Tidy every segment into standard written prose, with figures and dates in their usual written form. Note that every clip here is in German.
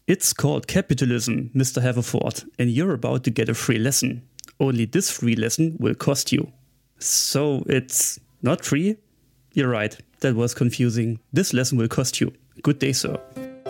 It's called capitalism, Mr. Haverford, and you're about to get a free lesson. Only this free lesson will cost you. So it's not free? You're right, that was confusing. This lesson will cost you. Good day, sir.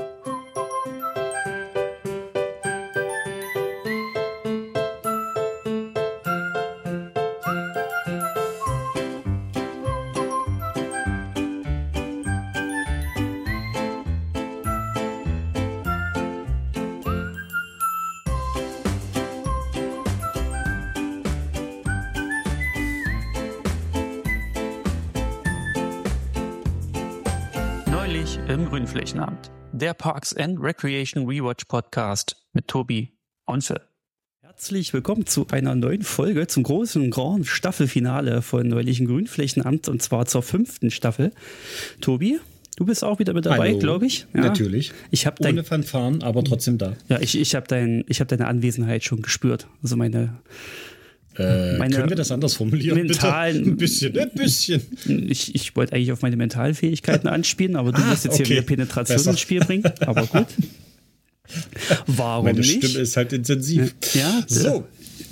Im Grünflächenamt, der Parks and Recreation Rewatch Podcast mit Tobi und Phil. Herzlich willkommen zu einer neuen Folge, zum großen Grand Staffelfinale von Neulich im Grünflächenamt, und zwar zur 5. Staffel. Tobi, du bist auch wieder mit dabei, glaube ich. Ja, natürlich. Ohne Fanfaren, aber trotzdem da. Ja, ich hab deine Anwesenheit schon gespürt. Also meine können wir das anders formulieren? Mentalen, bitte? Ein bisschen. Ich wollte eigentlich auf meine mentalen Fähigkeiten anspielen, aber du musst jetzt hier wieder Penetration ins Spiel bringen. Aber gut. Warum meine nicht? Meine Stimme ist halt intensiv. Ja, so.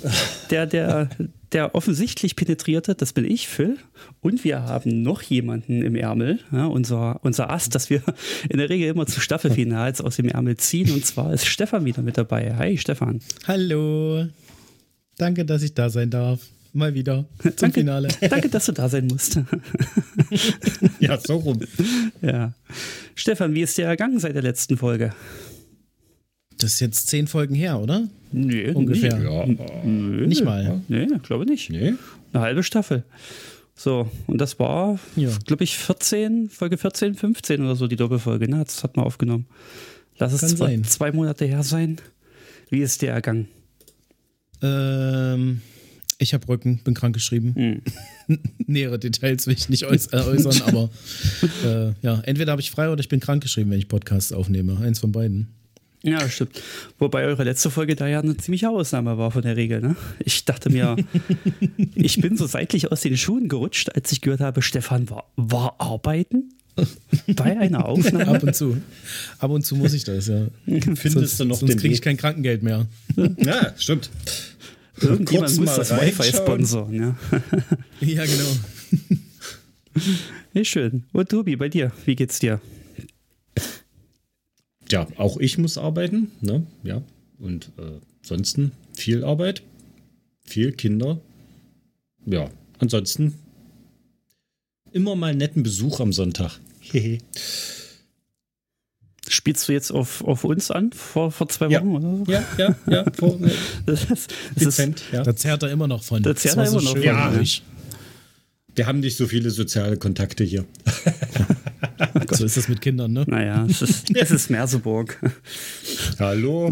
Der offensichtlich Penetrierte, das bin ich, Phil. Und wir haben noch jemanden im Ärmel, ja, unser Ast, das wir in der Regel immer zu Staffelfinals aus dem Ärmel ziehen. Und zwar ist Stefan wieder mit dabei. Hi, Stefan. Hallo. Danke, dass ich da sein darf. Mal wieder zum Finale. Danke, dass du da sein musst. Ja, so rum. Ja. Stefan, wie ist dir ergangen seit der letzten Folge? Das ist jetzt 10 Folgen her, oder? Nee. Ungefähr. Nicht mal. Nee, glaube nicht. Nee. Eine halbe Staffel. So, und das war, glaube ich, Folge 14, 15 oder so, die Doppelfolge. Ne? Das hat man aufgenommen. Lass es 2 Monate her sein. Wie ist dir ergangen? Ich habe Rücken, bin krankgeschrieben. Nähere Details will ich nicht äußern, aber ja, entweder habe ich frei oder ich bin krankgeschrieben, wenn ich Podcasts aufnehme. Eins von beiden. Ja, stimmt. Wobei eure letzte Folge da ja eine ziemliche Ausnahme war von der Regel. Ne? Ich dachte mir, ich bin so seitlich aus den Schuhen gerutscht, als ich gehört habe, Stefan war arbeiten bei einer Aufnahme. Ab und zu muss ich das, ja. Sonst kriege ich kein Krankengeld mehr. Ja, stimmt. Irgendjemand muss das Wi-Fi sponsern. Ja, ja, genau. Ja, schön. Und Tobi, bei dir, wie geht's dir? Ja, auch ich muss arbeiten, ne? Ja. Und ansonsten viel Arbeit, viel Kinder. Ja, ansonsten immer mal netten Besuch am Sonntag. Spielst du jetzt auf uns an vor 2 Wochen oder so? Ja. Dezent, ja. Da zerrt er immer noch von. Da zerrt er immer noch von. Ja. Wir haben nicht so viele soziale Kontakte hier. So ist das mit Kindern, ne? Naja, es ist Merseburg. Hallo.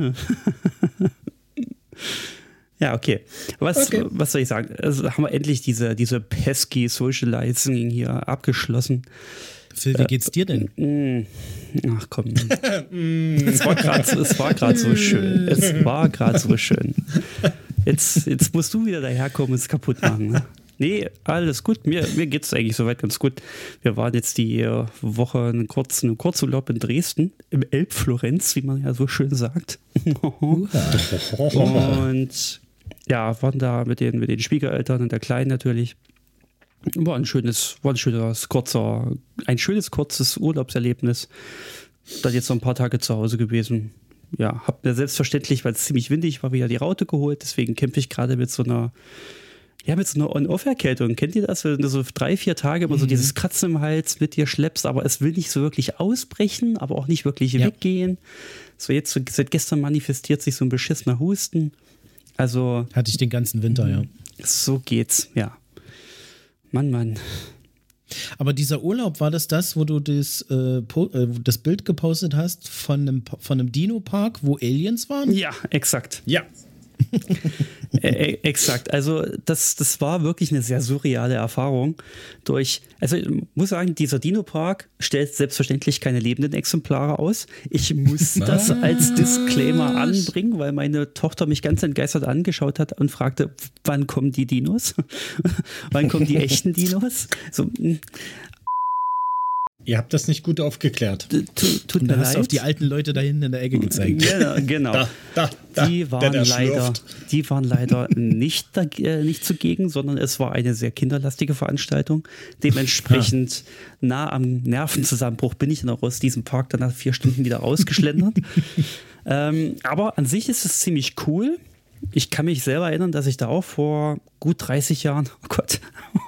Ja, okay. Was soll ich sagen? Also haben wir endlich diese pesky Socializing hier abgeschlossen. Phil, wie geht's dir denn? Ach komm. Es war gerade so schön. Es war gerade so schön. Jetzt musst du wieder daherkommen und es kaputt machen. Ne? Nee, alles gut. Mir geht es eigentlich soweit ganz gut. Wir waren jetzt die Woche einen Kurzurlaub in Dresden, im Elbflorenz, wie man ja so schön sagt. Und ja, waren da mit den Schwiegereltern und der Kleinen natürlich. War ein schönes kurzes Urlaubserlebnis. Dann jetzt noch ein paar Tage zu Hause gewesen. Ja, hab mir selbstverständlich, weil es ziemlich windig war, wieder die Raute geholt. Deswegen kämpfe ich gerade mit so einer On-Off-Erkältung. Kennt ihr das? Wenn du so 3-4 Tage immer so dieses Kratzen im Hals mit dir schleppst, aber es will nicht so wirklich ausbrechen, aber auch nicht wirklich weggehen. So jetzt, seit gestern manifestiert sich so ein beschissener Husten. Also. Hatte ich den ganzen Winter, ja. So geht's, ja. Mann. Aber dieser Urlaub, war das, wo du das Bild gepostet hast von einem Dino-Park, wo Aliens waren? Ja, exakt. Ja. Exakt. Also das war wirklich eine sehr surreale Erfahrung. Also ich muss sagen, dieser Dino-Park stellt selbstverständlich keine lebenden Exemplare aus. Ich muss das als Disclaimer anbringen, weil meine Tochter mich ganz entgeistert angeschaut hat und fragte, wann kommen die Dinos? Wann kommen die echten Dinos? So, Ihr habt das nicht gut aufgeklärt. Tut Und mir da hast du leid. auf die alten Leute da hinten in der Ecke gezeigt. Genau. Da, Die waren leider nicht zugegen, sondern es war eine sehr kinderlastige Veranstaltung. Dementsprechend nah am Nervenzusammenbruch bin ich dann auch aus diesem Park dann nach 4 Stunden wieder rausgeschlendert. Aber an sich ist es ziemlich cool. Ich kann mich selber erinnern, dass ich da auch vor gut 30 Jahren, oh Gott,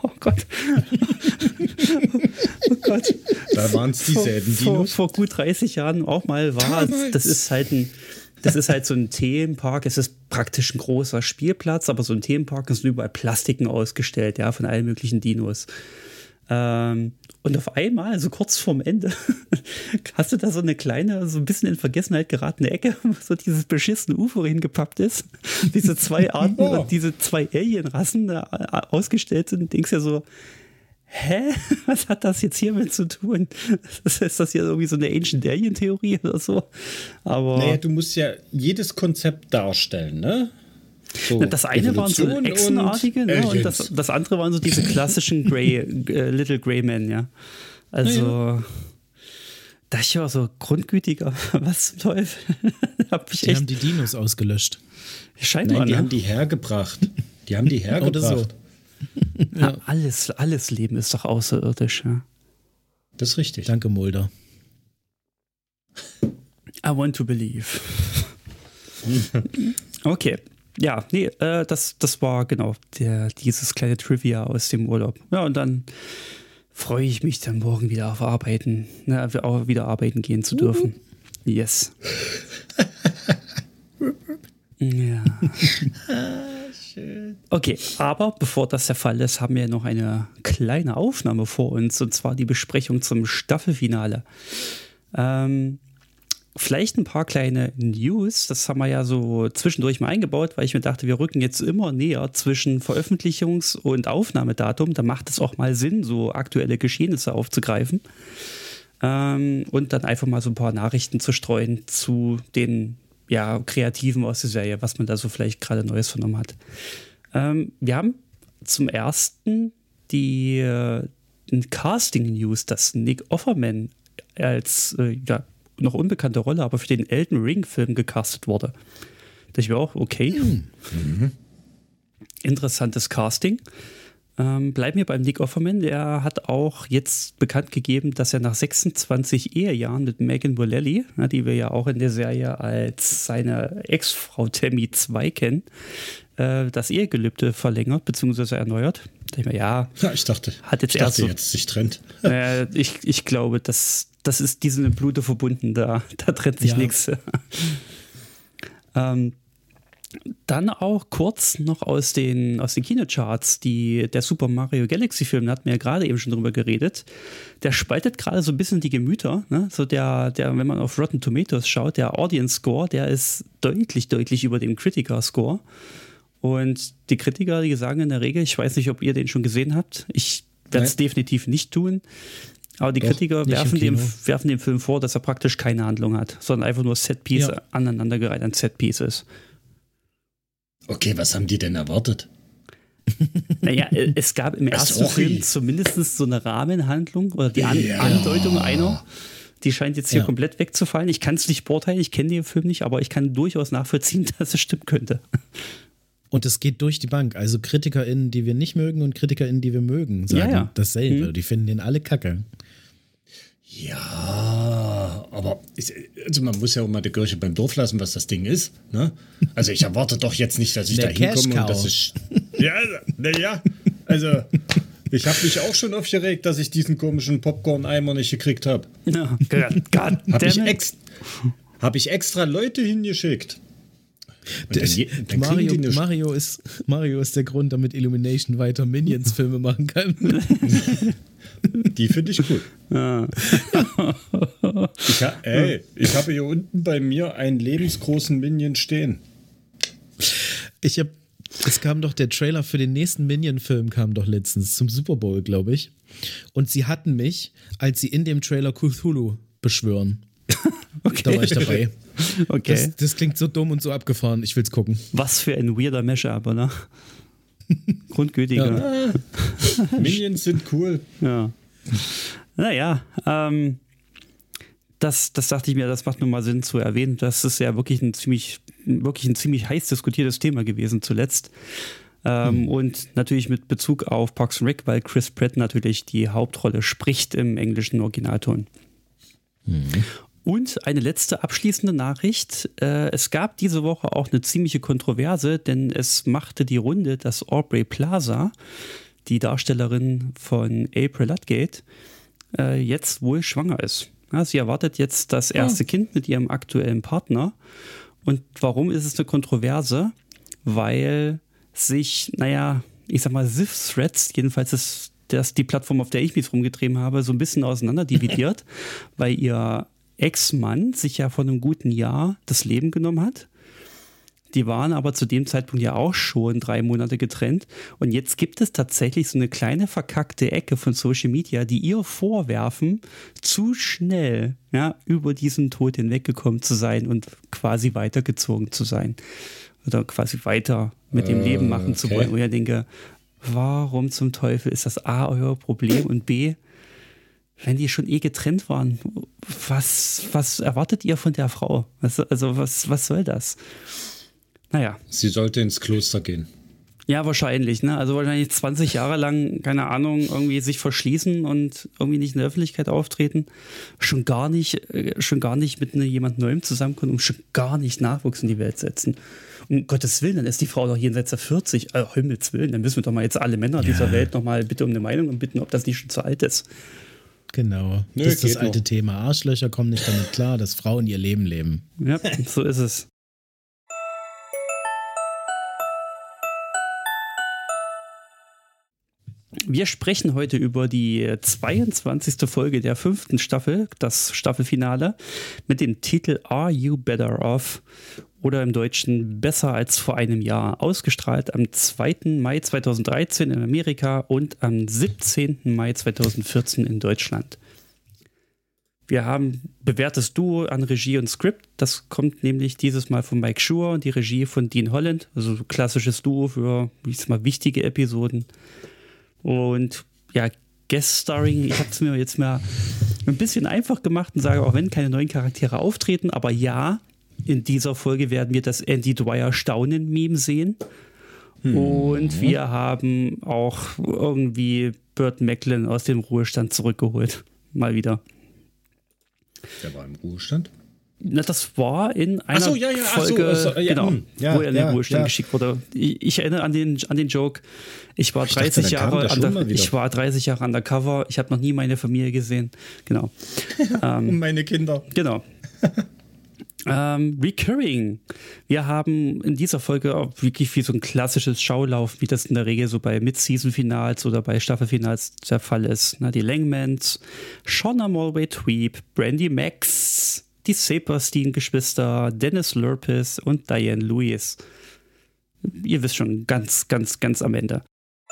Da waren es dieselben Dinos. vor gut 30 Jahren auch mal war. Das ist halt so ein Themenpark. Es ist praktisch ein großer Spielplatz, aber so ein Themenpark ist überall Plastiken ausgestellt, ja, von allen möglichen Dinos. Und auf einmal, so kurz vorm Ende, hast du da so eine kleine, so ein bisschen in Vergessenheit geratene Ecke, wo so dieses beschissene UFO hingepappt ist. Diese 2 Arten und diese 2 Alienrassen da ausgestellt sind, denkst ja so, hä? Was hat das jetzt hiermit zu tun? Ist das hier irgendwie so eine Ancient Alien-Theorie oder so? Aber naja, du musst ja jedes Konzept darstellen, ne? So, das eine waren so Evolution Echsenartige, ne? Und Aliens. das andere waren so diese klassischen Little Grey Men, ja. Also, da ich war so grundgütiger, was zum Teufel? Die haben die Dinos ausgelöscht. Scheinbar, Nein, die ne? haben die hergebracht. Oder so. Ja. Alles Leben ist doch außerirdisch, ja. Das ist richtig. Danke, Mulder. I want to believe. Okay. Ja, nee, das war genau dieses kleine Trivia aus dem Urlaub. Ja, und dann freue ich mich dann morgen wieder auf Arbeiten, ne, auch wieder arbeiten gehen zu dürfen. Yes. Ja. Okay, aber bevor das der Fall ist, haben wir noch eine kleine Aufnahme vor uns, und zwar die Besprechung zum Staffelfinale. Vielleicht ein paar kleine News, das haben wir ja so zwischendurch mal eingebaut, weil ich mir dachte, wir rücken jetzt immer näher zwischen Veröffentlichungs- und Aufnahmedatum. Da macht es auch mal Sinn, so aktuelle Geschehnisse aufzugreifen und dann einfach mal so ein paar Nachrichten zu streuen zu den Kreativen aus der Serie, was man da so vielleicht gerade Neues vernommen hat. Wir haben zum ersten die Casting-News, dass Nick Offerman als noch unbekannte Rolle, aber für den Elden Ring-Film gecastet wurde. Da ich mir auch, okay. Interessantes Casting. Bleiben wir beim Nick Offerman. Der hat auch jetzt bekannt gegeben, dass er nach 26 Ehejahren mit Megan Mullally, die wir ja auch in der Serie als seine Ex-Frau Tammy 2 kennen, das Ehegelübde verlängert bzw. erneuert. Da ich mir, ich dachte, hat jetzt jetzt sich trennt. Ich glaube, das ist diese Blute verbunden, da trennt sich nichts. Dann auch kurz noch aus den Kinocharts, der Super Mario Galaxy Film, da hatten wir ja gerade eben schon drüber geredet, der spaltet gerade so ein bisschen die Gemüter, ne? So der, wenn man auf Rotten Tomatoes schaut, der Audience Score, der ist deutlich über dem Critiker Score. Und die Kritiker, die sagen in der Regel, ich weiß nicht, ob ihr den schon gesehen habt, ich werde es definitiv nicht tun, aber die Kritiker werfen dem Film vor, dass er praktisch keine Handlung hat, sondern einfach nur Setpiece aneinandergereiht an Setpieces. Okay, was haben die denn erwartet? Naja, es gab im ersten Film zumindest so eine Rahmenhandlung oder die Andeutung einer, die scheint jetzt hier komplett wegzufallen. Ich kann es nicht beurteilen, ich kenne den Film nicht, aber ich kann durchaus nachvollziehen, dass es stimmen könnte. Und es geht durch die Bank. Also KritikerInnen, die wir nicht mögen und KritikerInnen, die wir mögen, sagen dasselbe. Die finden den alle kacke. Ja, aber man muss ja auch mal die Kirche beim Dorf lassen, was das Ding ist. Ne? Also ich erwarte doch jetzt nicht, dass ich da hinkomme und dass ich... Also ich habe mich auch schon aufgeregt, dass ich diesen komischen Popcorn-Eimer nicht gekriegt habe. Ja, Habe ich extra Leute hingeschickt. Mario ist der Grund, damit Illumination weiter Minions-Filme machen kann. Die finde ich gut. Ich habe hier unten bei mir einen lebensgroßen Minion stehen. Es kam doch der Trailer für den nächsten Minion-Film, kam doch letztens zum Super Bowl, glaube ich. Und sie hatten mich, als sie in dem Trailer Cthulhu beschwören. Okay. Da war ich dabei. Okay. Das klingt so dumm und so abgefahren. Ich will's gucken. Was für ein weirder Mashup, oder? Grundgütiger. Ja. Minions sind cool. Ja. Naja, das dachte ich mir, das macht nur mal Sinn zu erwähnen. Das ist ja wirklich ein ziemlich heiß diskutiertes Thema gewesen zuletzt. Und natürlich mit Bezug auf Parks and Rec, weil Chris Pratt natürlich die Hauptrolle spricht im englischen Originalton. Und eine letzte abschließende Nachricht. Es gab diese Woche auch eine ziemliche Kontroverse, denn es machte die Runde, dass Aubrey Plaza, die Darstellerin von April Ludgate, jetzt wohl schwanger ist. Ja, sie erwartet jetzt das erste Kind mit ihrem aktuellen Partner. Und warum ist es eine Kontroverse? Weil sich, ich sag mal, Ziff-Threads, jedenfalls ist das die Plattform, auf der ich mich rumgetrieben habe, so ein bisschen auseinanderdividiert, weil ihr Ex-Mann sich ja vor einem guten Jahr das Leben genommen hat. Die waren aber zu dem Zeitpunkt ja auch schon 3 Monate getrennt. Und jetzt gibt es tatsächlich so eine kleine verkackte Ecke von Social Media, die ihr vorwerfen, zu schnell über diesen Tod hinweggekommen zu sein und quasi weitergezogen zu sein. Oder quasi weiter mit dem Leben machen zu wollen. Und ich denke, warum zum Teufel ist das A, euer Problem und B, wenn die schon getrennt waren, was erwartet ihr von der Frau? Was soll das? Naja. Sie sollte ins Kloster gehen. Ja, wahrscheinlich. Ne? Also wahrscheinlich 20 Jahre lang, keine Ahnung, irgendwie sich verschließen und irgendwie nicht in der Öffentlichkeit auftreten. Schon gar nicht mit jemand Neuem zusammenkommen und schon gar nicht Nachwuchs in die Welt setzen. Um Gottes Willen, dann ist die Frau doch jenseits der 40. Himmels Willen, dann müssen wir doch mal jetzt alle Männer dieser Welt noch mal bitte um eine Meinung und bitten, ob das nicht schon zu alt ist. Genau. Das ist das alte Thema. Arschlöcher kommen nicht damit klar, dass Frauen ihr Leben leben. Ja, so ist es. Wir sprechen heute über die 22. Folge der 5. Staffel, das Staffelfinale, mit dem Titel Are You Better Off? Oder im Deutschen Besser als vor einem Jahr. Ausgestrahlt am 2. Mai 2013 in Amerika und am 17. Mai 2014 in Deutschland. Wir haben bewährtes Duo an Regie und Skript. Das kommt nämlich dieses Mal von Mike Schur und die Regie von Dean Holland. Also so klassisches Duo für, ich sag mal, wichtige Episoden. Und ja, Guest-Starring, ich habe es mir jetzt mal ein bisschen einfach gemacht und sage, auch wenn keine neuen Charaktere auftreten, aber ja, in dieser Folge werden wir das Andy Dwyer Staunen-Meme sehen. Und wir haben auch irgendwie Burt Macklin aus dem Ruhestand zurückgeholt. Mal wieder. Der war im Ruhestand? Na, das war in einer Folge, genau, wo er in den Ruhestand geschickt wurde. Ich erinnere an den Joke. Ich war 30 Jahre undercover. Ich habe noch nie meine Familie gesehen. Genau. Und meine Kinder. Genau. Recurring. Wir haben in dieser Folge auch wirklich wie so ein klassisches Schaulauf, wie das in der Regel so bei Mid-Season-Finals oder bei Staffelfinals der Fall ist. Na, die Langmans, Shauna Mulway-Tweep, Brandy Max, die Saperstein-Geschwister, Dennis Lurpes und Diane Lewis. Ihr wisst schon, ganz, ganz, ganz am Ende.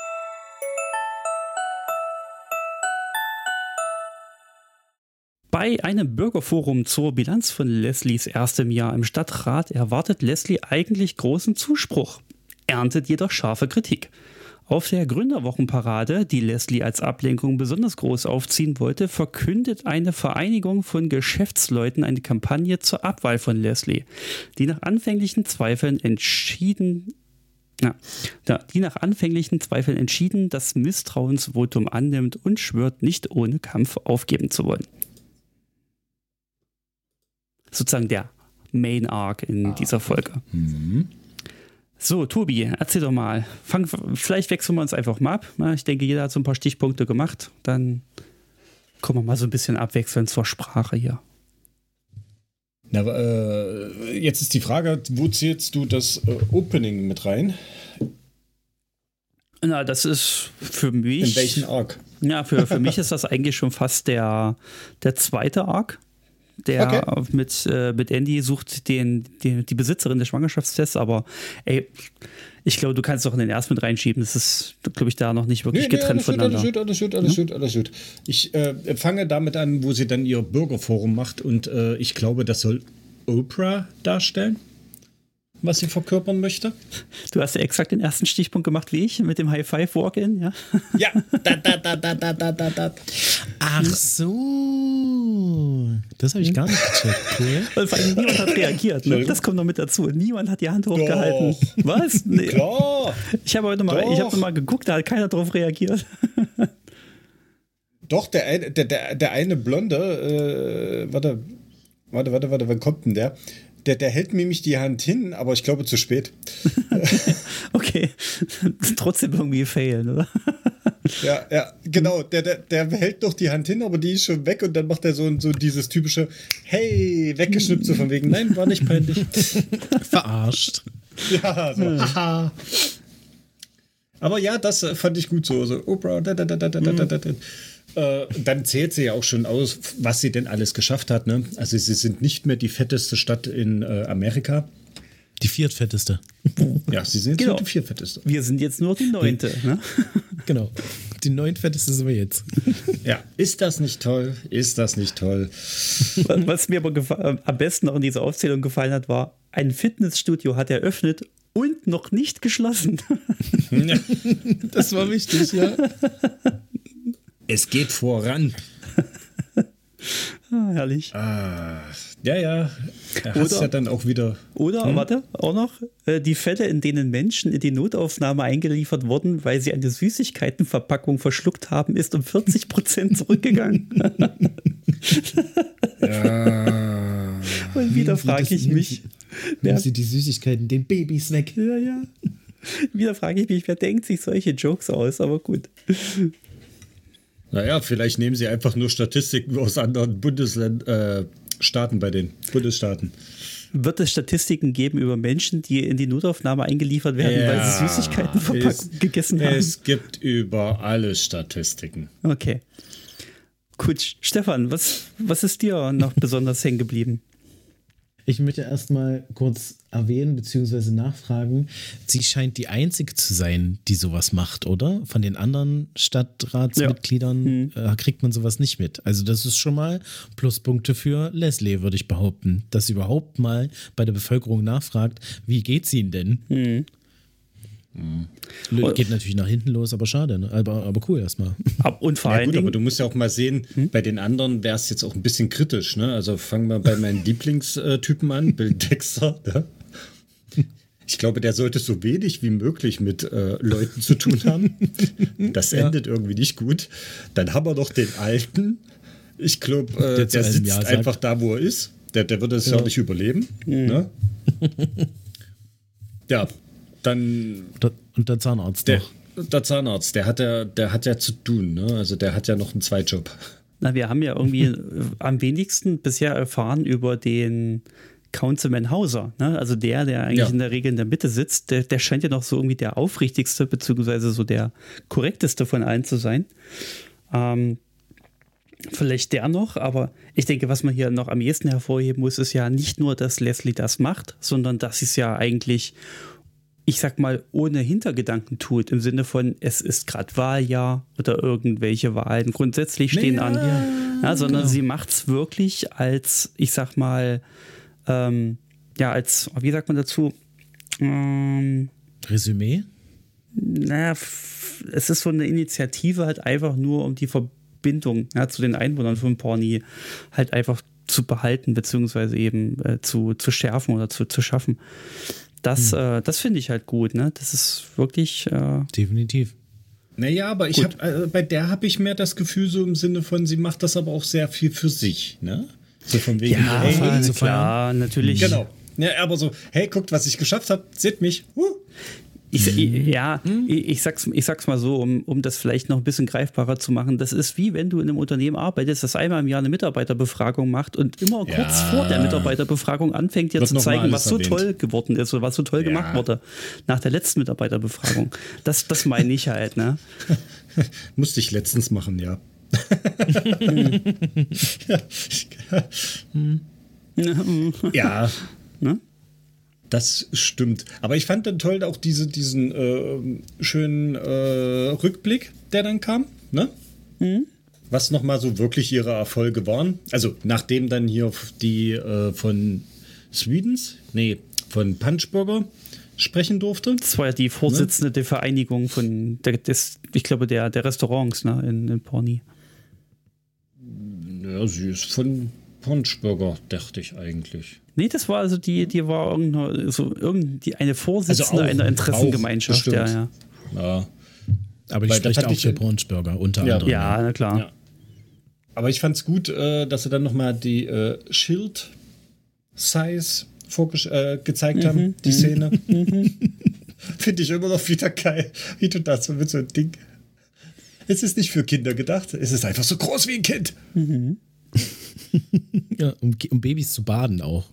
Bei einem Bürgerforum zur Bilanz von Leslies erstem Jahr im Stadtrat erwartet Leslie eigentlich großen Zuspruch, erntet jedoch scharfe Kritik. Auf der Gründerwochenparade, die Leslie als Ablenkung besonders groß aufziehen wollte, verkündet eine Vereinigung von Geschäftsleuten eine Kampagne zur Abwahl von Leslie, die nach anfänglichen Zweifeln entschieden das Misstrauensvotum annimmt und schwört, nicht ohne Kampf aufgeben zu wollen. Sozusagen der Main Arc in dieser Folge. So, Tobi, erzähl doch mal. Vielleicht wechseln wir uns einfach mal ab. Ich denke, jeder hat so ein paar Stichpunkte gemacht. Dann kommen wir mal so ein bisschen abwechselnd zur Sprache hier. Na, jetzt ist die Frage, wo zählst du das Opening mit rein? Na, das ist für mich... In welchen Arc? Ja, für mich ist das eigentlich schon fast der zweite Arc. Der mit Andy sucht die Besitzerin des Schwangerschaftstests, aber ey, ich glaube, du kannst doch in den ersten mit reinschieben. Das ist, glaube ich, da noch nicht wirklich getrennt voneinander. Alles gut. Ich fange damit an, wo sie dann ihr Bürgerforum macht und ich glaube, das soll Oprah darstellen. was sie verkörpern möchte. Du hast ja exakt den ersten Stichpunkt gemacht wie ich mit dem High-Five-Walk-In, ja? Ja, da. Ach so. Das habe ich gar nicht gecheckt. Cool. Und vor allem niemand hat reagiert. Ne? Das kommt noch mit dazu. Niemand hat die Hand hochgehalten. Was? Nee. Klar. Ich habe heute mal geguckt, da hat keiner drauf reagiert. Doch, der eine Blonde, warte, wann kommt denn der? Der hält mir nämlich die Hand hin, aber ich glaube zu spät. Okay, trotzdem irgendwie failen, oder? Ja, genau. Der hält noch die Hand hin, aber die ist schon weg und dann macht er so dieses typische Hey, weggeschnippt, so von wegen, nein, war nicht peinlich. Verarscht. Ja, so, haha. Aber ja, das fand ich gut so. So, Oprah, dann zählt sie ja auch schon aus, was sie denn alles geschafft hat. Ne? Also sie sind nicht mehr die fetteste Stadt in Amerika. Die viertfetteste. Ja, sie sind jetzt nur die viertfetteste. Wir sind jetzt nur die 9. Ne? Genau. Die 9-fetteste sind wir jetzt. Ja, ist das nicht toll? Ist das nicht toll? Was mir aber am besten noch in dieser Aufzählung gefallen hat, war, ein Fitnessstudio hat eröffnet und noch nicht geschlossen. Ja. Das war wichtig, ja. Es geht voran. Herrlich. Ja. Er hat ja dann auch wieder. Oder, warte, auch noch, die Fälle, in denen Menschen in die Notaufnahme eingeliefert wurden, weil sie eine Süßigkeitenverpackung verschluckt haben, ist um 40% zurückgegangen. Ja. Und wieder frage ich mich. Nehmen Sie die Süßigkeiten den Babys weg. Ja. Wieder frage ich mich, wer denkt sich solche Jokes aus, aber gut. Naja, vielleicht nehmen sie einfach nur Statistiken aus anderen Staaten bei den Bundesstaaten. Wird es Statistiken geben über Menschen, die in die Notaufnahme eingeliefert werden, weil sie Süßigkeiten gegessen haben? Es gibt über alles Statistiken. Okay. Gut, Stefan, was ist dir noch besonders hängen geblieben? Ich möchte erstmal kurz erwähnen bzw. nachfragen, sie scheint die Einzige zu sein, die sowas macht, oder? Von den anderen Stadtratsmitgliedern kriegt man sowas nicht mit. Also das ist schon mal Pluspunkte für Leslie, würde ich behaupten. Dass sie überhaupt mal bei der Bevölkerung nachfragt, wie geht's ihnen denn? Geht natürlich nach hinten los, aber schade, ne? aber cool erstmal. Und vor allen Dingen, aber du musst ja auch mal sehen, bei den anderen wäre es jetzt auch ein bisschen kritisch. Ne? Also fangen wir bei meinen Lieblingstypen an, Bill Dexter. Ne? Ich glaube, der sollte so wenig wie möglich mit Leuten zu tun haben. Das endet irgendwie nicht gut. Dann haben wir noch den Alten. Ich glaube, der sitzt einfach da, wo er ist. Der würde es ja nicht überleben. Ne? Ja. Dann und der Zahnarzt der Zahnarzt, der hat ja zu tun, ne? Also der hat ja noch einen Zweitjob. Na, wir haben ja irgendwie am wenigsten bisher erfahren über den Councilman Hauser, ne? Also der eigentlich in der Regel in der Mitte sitzt, der scheint ja noch so irgendwie der aufrichtigste, beziehungsweise so der korrekteste von allen zu sein. Vielleicht der noch, aber ich denke, was man hier noch am ehesten hervorheben muss, ist ja nicht nur, dass Leslie das macht, sondern dass sie es ja eigentlich, ich sag mal, ohne Hintergedanken tut, im Sinne von, es ist gerade Wahljahr oder irgendwelche Wahlen grundsätzlich stehen an. Ja, sondern sie macht es wirklich als, ich sag mal, als, wie sagt man dazu? Resümee? Naja, es ist so eine Initiative halt einfach nur, um die Verbindung zu den Einwohnern von Pawnee halt einfach zu behalten, beziehungsweise eben zu schärfen oder zu schaffen. Das finde ich halt gut, ne? Das ist wirklich. Definitiv. Naja, aber bei der habe ich mehr das Gefühl, so im Sinne von, sie macht das aber auch sehr viel für sich, ne? So von wegen, klar, natürlich. Genau. Ja, aber so, hey, guckt, was ich geschafft habe, seht mich. Ich sag's mal so, um das vielleicht noch ein bisschen greifbarer zu machen. Das ist wie wenn du in einem Unternehmen arbeitest, das einmal im Jahr eine Mitarbeiterbefragung macht und immer kurz vor der Mitarbeiterbefragung anfängt, dir zu zeigen, was so toll geworden ist oder was so toll gemacht wurde nach der letzten Mitarbeiterbefragung. Das meine ich halt, ne? Musste ich letztens machen, ja. Ja. Ne? Das stimmt. Aber ich fand dann toll auch diesen schönen Rückblick, der dann kam, ne? Was nochmal so wirklich ihre Erfolge waren. Also nachdem dann hier die von von Punchburger sprechen durfte. Das war ja die Vorsitzende der Vereinigung von ich glaube, der Restaurants, ne, in Pawnee. Ja, sie ist von Punchburger, dachte ich eigentlich. Nee, das war also die war eine Vorsitzende einer Interessengemeinschaft. Ja. Aber die spricht auch für Punchburger unter anderem. Ja, na klar. Ja. Aber ich fand es gut, dass sie dann nochmal die Schild-Size gezeigt haben, die Szene. Finde ich immer noch wieder geil, wie du das so mit so einem Ding. Es ist nicht für Kinder gedacht, es ist einfach so groß wie ein Kind. Ja, um Babys zu baden auch.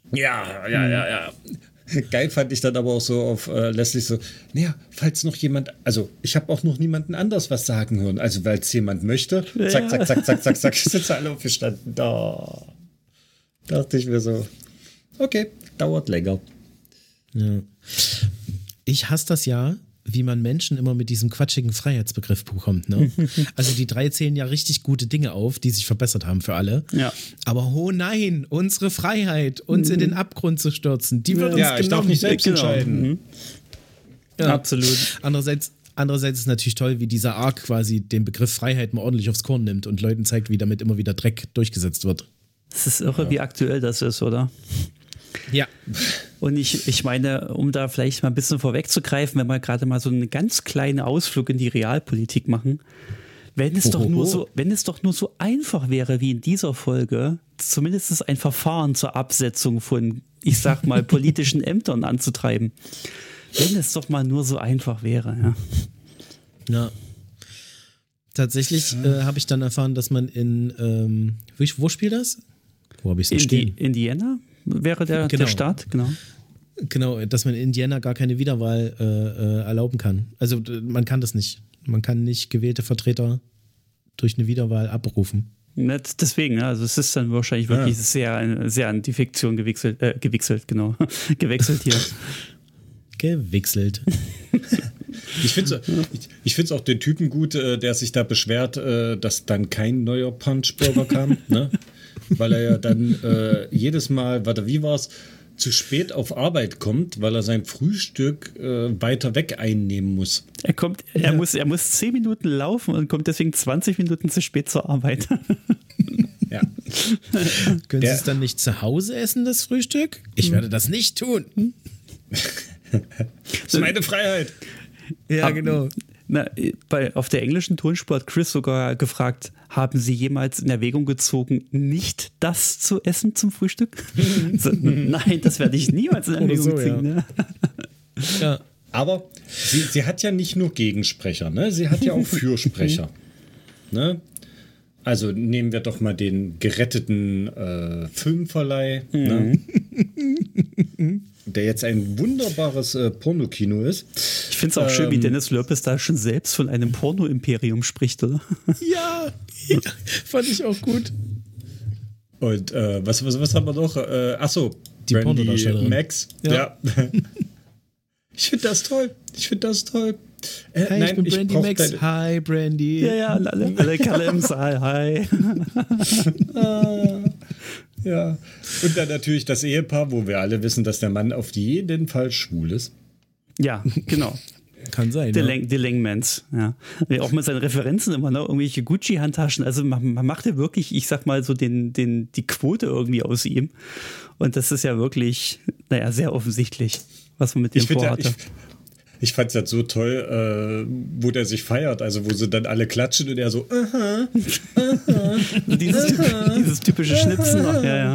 Ja. Geil fand ich dann aber auch so auf Leslie so, naja, falls noch jemand, also ich habe auch noch niemanden anders was sagen hören, also weil es jemand möchte, zack, sind alle aufgestanden. Da dachte ich mir so, okay, dauert länger. Ja. Ich hasse das ja, wie man Menschen immer mit diesem quatschigen Freiheitsbegriff bekommt. Ne? Also die 3 zählen ja richtig gute Dinge auf, die sich verbessert haben für alle. Ja. Aber oh nein, unsere Freiheit, uns in den Abgrund zu stürzen, die wird uns genommen. Ich darf nicht selbst entscheiden. Ja. Absolut. Andererseits ist es natürlich toll, wie dieser Arc quasi den Begriff Freiheit mal ordentlich aufs Korn nimmt und Leuten zeigt, wie damit immer wieder Dreck durchgesetzt wird. Es ist irre, wie aktuell das ist, oder? Ja. Und ich meine, um da vielleicht mal ein bisschen vorwegzugreifen, wenn wir gerade mal so einen ganz kleinen Ausflug in die Realpolitik machen, wenn es doch nur so einfach wäre wie in dieser Folge, zumindest ein Verfahren zur Absetzung von, ich sag mal, politischen Ämtern anzutreiben. Wenn es doch mal nur so einfach wäre, ja. Ja. Tatsächlich habe ich dann erfahren, dass man wo spielt das? Wo habe ich es denn stehen? Indiana wäre der Staat, genau. Genau, dass man in Indiana gar keine Wiederwahl erlauben kann. Also man kann das nicht. Man kann nicht gewählte Vertreter durch eine Wiederwahl abberufen. Deswegen, also es ist dann wahrscheinlich wirklich sehr an die Fiktion gewechselt hier. Gewechselt. Ich finde es auch den Typen gut, der sich da beschwert, dass dann kein neuer Punchburger kam, ne? Weil er ja dann jedes Mal, wie war es, zu spät auf Arbeit kommt, weil er sein Frühstück weiter weg einnehmen muss. Er muss 10 Minuten laufen und kommt deswegen 20 Minuten zu spät zur Arbeit. Ja. Können Sie es dann nicht zu Hause essen, das Frühstück? Ich werde das nicht tun. Das ist meine Freiheit. Ja, genau. Auf der englischen Tonspur hat Chris sogar gefragt, haben Sie jemals in Erwägung gezogen, nicht das zu essen zum Frühstück? So, nein, das werde ich niemals in Erwägung ziehen. Ja. Ne? Ja. Aber sie hat ja nicht nur Gegensprecher, ne? Sie hat ja auch Fürsprecher. Ne? Also nehmen wir doch mal den geretteten Filmverleih, ne? Der jetzt ein wunderbares Pornokino ist. Ich finde es auch schön, wie Dennis Lopez da schon selbst von einem Porno-Imperium spricht, oder? Ja, fand ich auch gut. Und was haben wir noch? Achso, die Brandy Max. Ja. Ich finde das toll. Hi, nein, ich bin Brandy Max. Hi, Brandy. Ja, alle Kalle im Saal. Hi. Ja. Und dann natürlich das Ehepaar, wo wir alle wissen, dass der Mann auf jeden Fall schwul ist. Ja, genau. Kann sein. Die Langmans, ja. Auch mit seinen Referenzen immer, ne? Irgendwelche Gucci-Handtaschen. Also man macht ja wirklich, ich sag mal so, die Quote irgendwie aus ihm. Und das ist ja wirklich, sehr offensichtlich, was man mit ihm vorhatte. Ich fand es halt so toll, wo der sich feiert, also wo sie dann alle klatschen und er so, dieses typische Schnipsen noch, ja.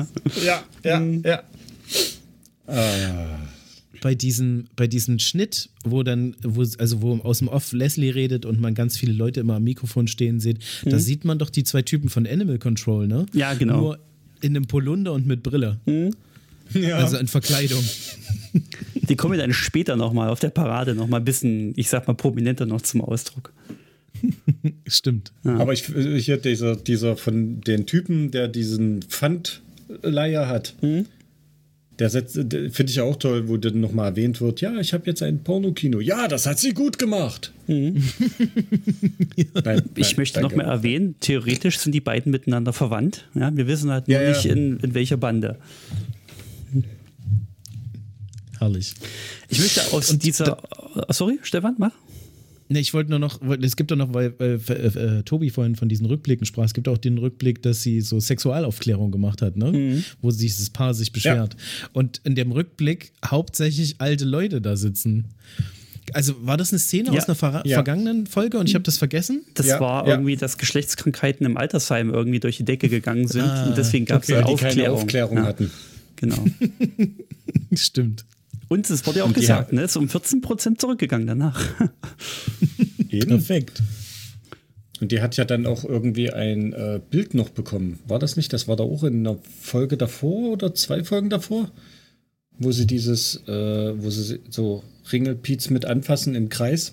Bei diesem Schnitt, wo aus dem Off Leslie redet und man ganz viele Leute immer am Mikrofon stehen sieht, da sieht man doch die 2 Typen von Animal Control, ne? Ja, genau. Nur in einem Polunder und mit Brille. Ja. Also in Verkleidung. Die kommen dann später nochmal auf der Parade nochmal ein bisschen, ich sag mal, prominenter noch zum Ausdruck. Stimmt. Ja. Aber hier dieser von den Typen, der diesen Pfandleiher hat, der finde ich auch toll, wo dann nochmal erwähnt wird, ja, ich habe jetzt ein Pornokino. Ja, das hat sie gut gemacht. Nein, ich möchte noch mal erwähnen, theoretisch sind die beiden miteinander verwandt. Ja, wir wissen halt nur nicht, in welcher Bande. Herrlich. Ich möchte aus dieser. Sorry, Stefan, mach. Ne, ich wollte nur noch, es gibt doch noch, weil Tobi vorhin von diesen Rückblicken sprach, es gibt auch den Rückblick, dass sie so Sexualaufklärung gemacht hat, ne? Mhm. Wo dieses Paar sich beschwert. Ja. Und in dem Rückblick hauptsächlich alte Leute da sitzen. Also war das eine Szene aus einer vergangenen Folge und ich habe das vergessen? Das war irgendwie, dass Geschlechtskrankheiten im Altersheim irgendwie durch die Decke gegangen sind und deswegen gab es Aufklärung. Die keine Aufklärung hatten. Genau. Stimmt. Und es wurde ja auch gesagt, ne, ist um 14% zurückgegangen danach. Eben. Perfekt. Und die hat ja dann auch irgendwie ein Bild noch bekommen. War das nicht? Das war da auch in einer Folge davor oder 2 Folgen davor, wo sie wo sie so Ringelpiez mit anfassen im Kreis.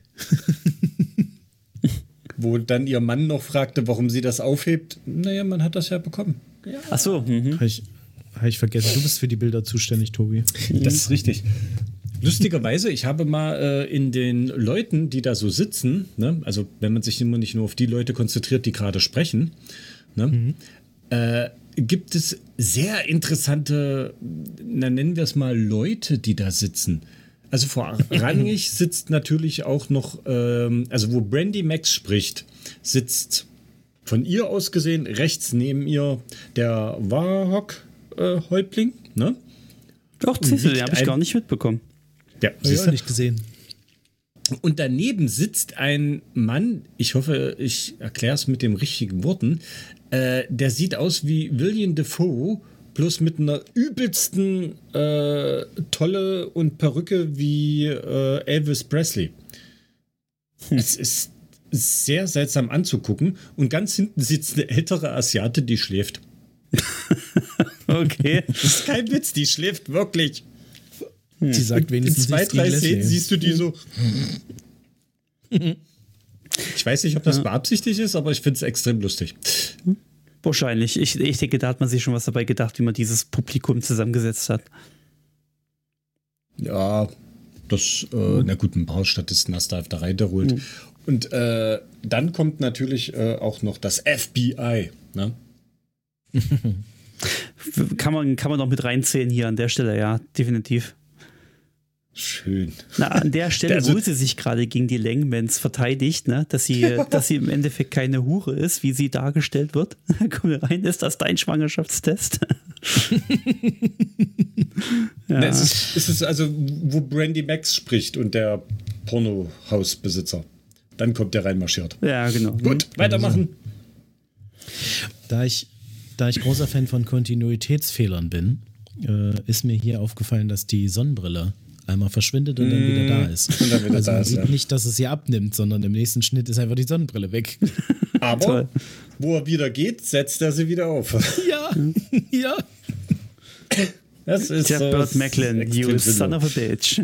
Wo dann ihr Mann noch fragte, warum sie das aufhebt. Naja, man hat das ja bekommen. Ja. Ach so. Habe ich vergessen. Du bist für die Bilder zuständig, Tobi. Das ist richtig. Lustigerweise, ich habe mal in den Leuten, die da so sitzen, ne, also wenn man sich immer nicht nur auf die Leute konzentriert, die gerade sprechen, ne, gibt es sehr interessante, nennen wir es mal, Leute, die da sitzen. Also vorrangig sitzt natürlich auch noch, also wo Brandy Max spricht, sitzt von ihr aus gesehen rechts neben ihr der Warhawk-Häuptling, ne? Doch, Cecil, den habe ich gar nicht mitbekommen. Ja, habe ich auch nicht gesehen. Und daneben sitzt ein Mann, ich hoffe, ich erkläre es mit den richtigen Worten, der sieht aus wie William Dafoe, bloß mit einer übelsten Tolle und Perücke wie Elvis Presley. Es ist sehr seltsam anzugucken und ganz hinten sitzt eine ältere Asiate, die schläft. Okay. Das ist kein Witz, die schläft wirklich. Sie sagt wenigstens in 2-3 Szenen siehst du die so. Ich weiß nicht, ob das beabsichtigt ist, aber ich finde es extrem lustig. Wahrscheinlich. Ich denke, da hat man sich schon was dabei gedacht, wie man dieses Publikum zusammengesetzt hat. Ja, das, na gut, ein paar Statisten hast du da reingeholt. Und dann kommt natürlich auch noch das FBI, ne? Kann man noch mit reinzählen hier an der Stelle, ja, definitiv. Schön. Na, an der Stelle, wo sie sich gerade gegen die Langmans verteidigt, ne, dass sie im Endeffekt keine Hure ist, wie sie dargestellt wird. Komm rein, ist das dein Schwangerschaftstest? Ja. Es ist also, wo Brandy Max spricht und der Pornohausbesitzer. Dann kommt der reinmarschiert. Ja, genau. Gut, weitermachen. Da ich großer Fan von Kontinuitätsfehlern bin, ist mir hier aufgefallen, dass die Sonnenbrille einmal verschwindet und dann wieder da ist. Und dann wieder also da man ist, sieht nicht, dass es sie abnimmt, sondern im nächsten Schnitt ist einfach die Sonnenbrille weg. Aber Toll. wo er wieder geht, setzt er sie wieder auf. Ja, ja. Das ist der Burt Macklin, you son of a bitch.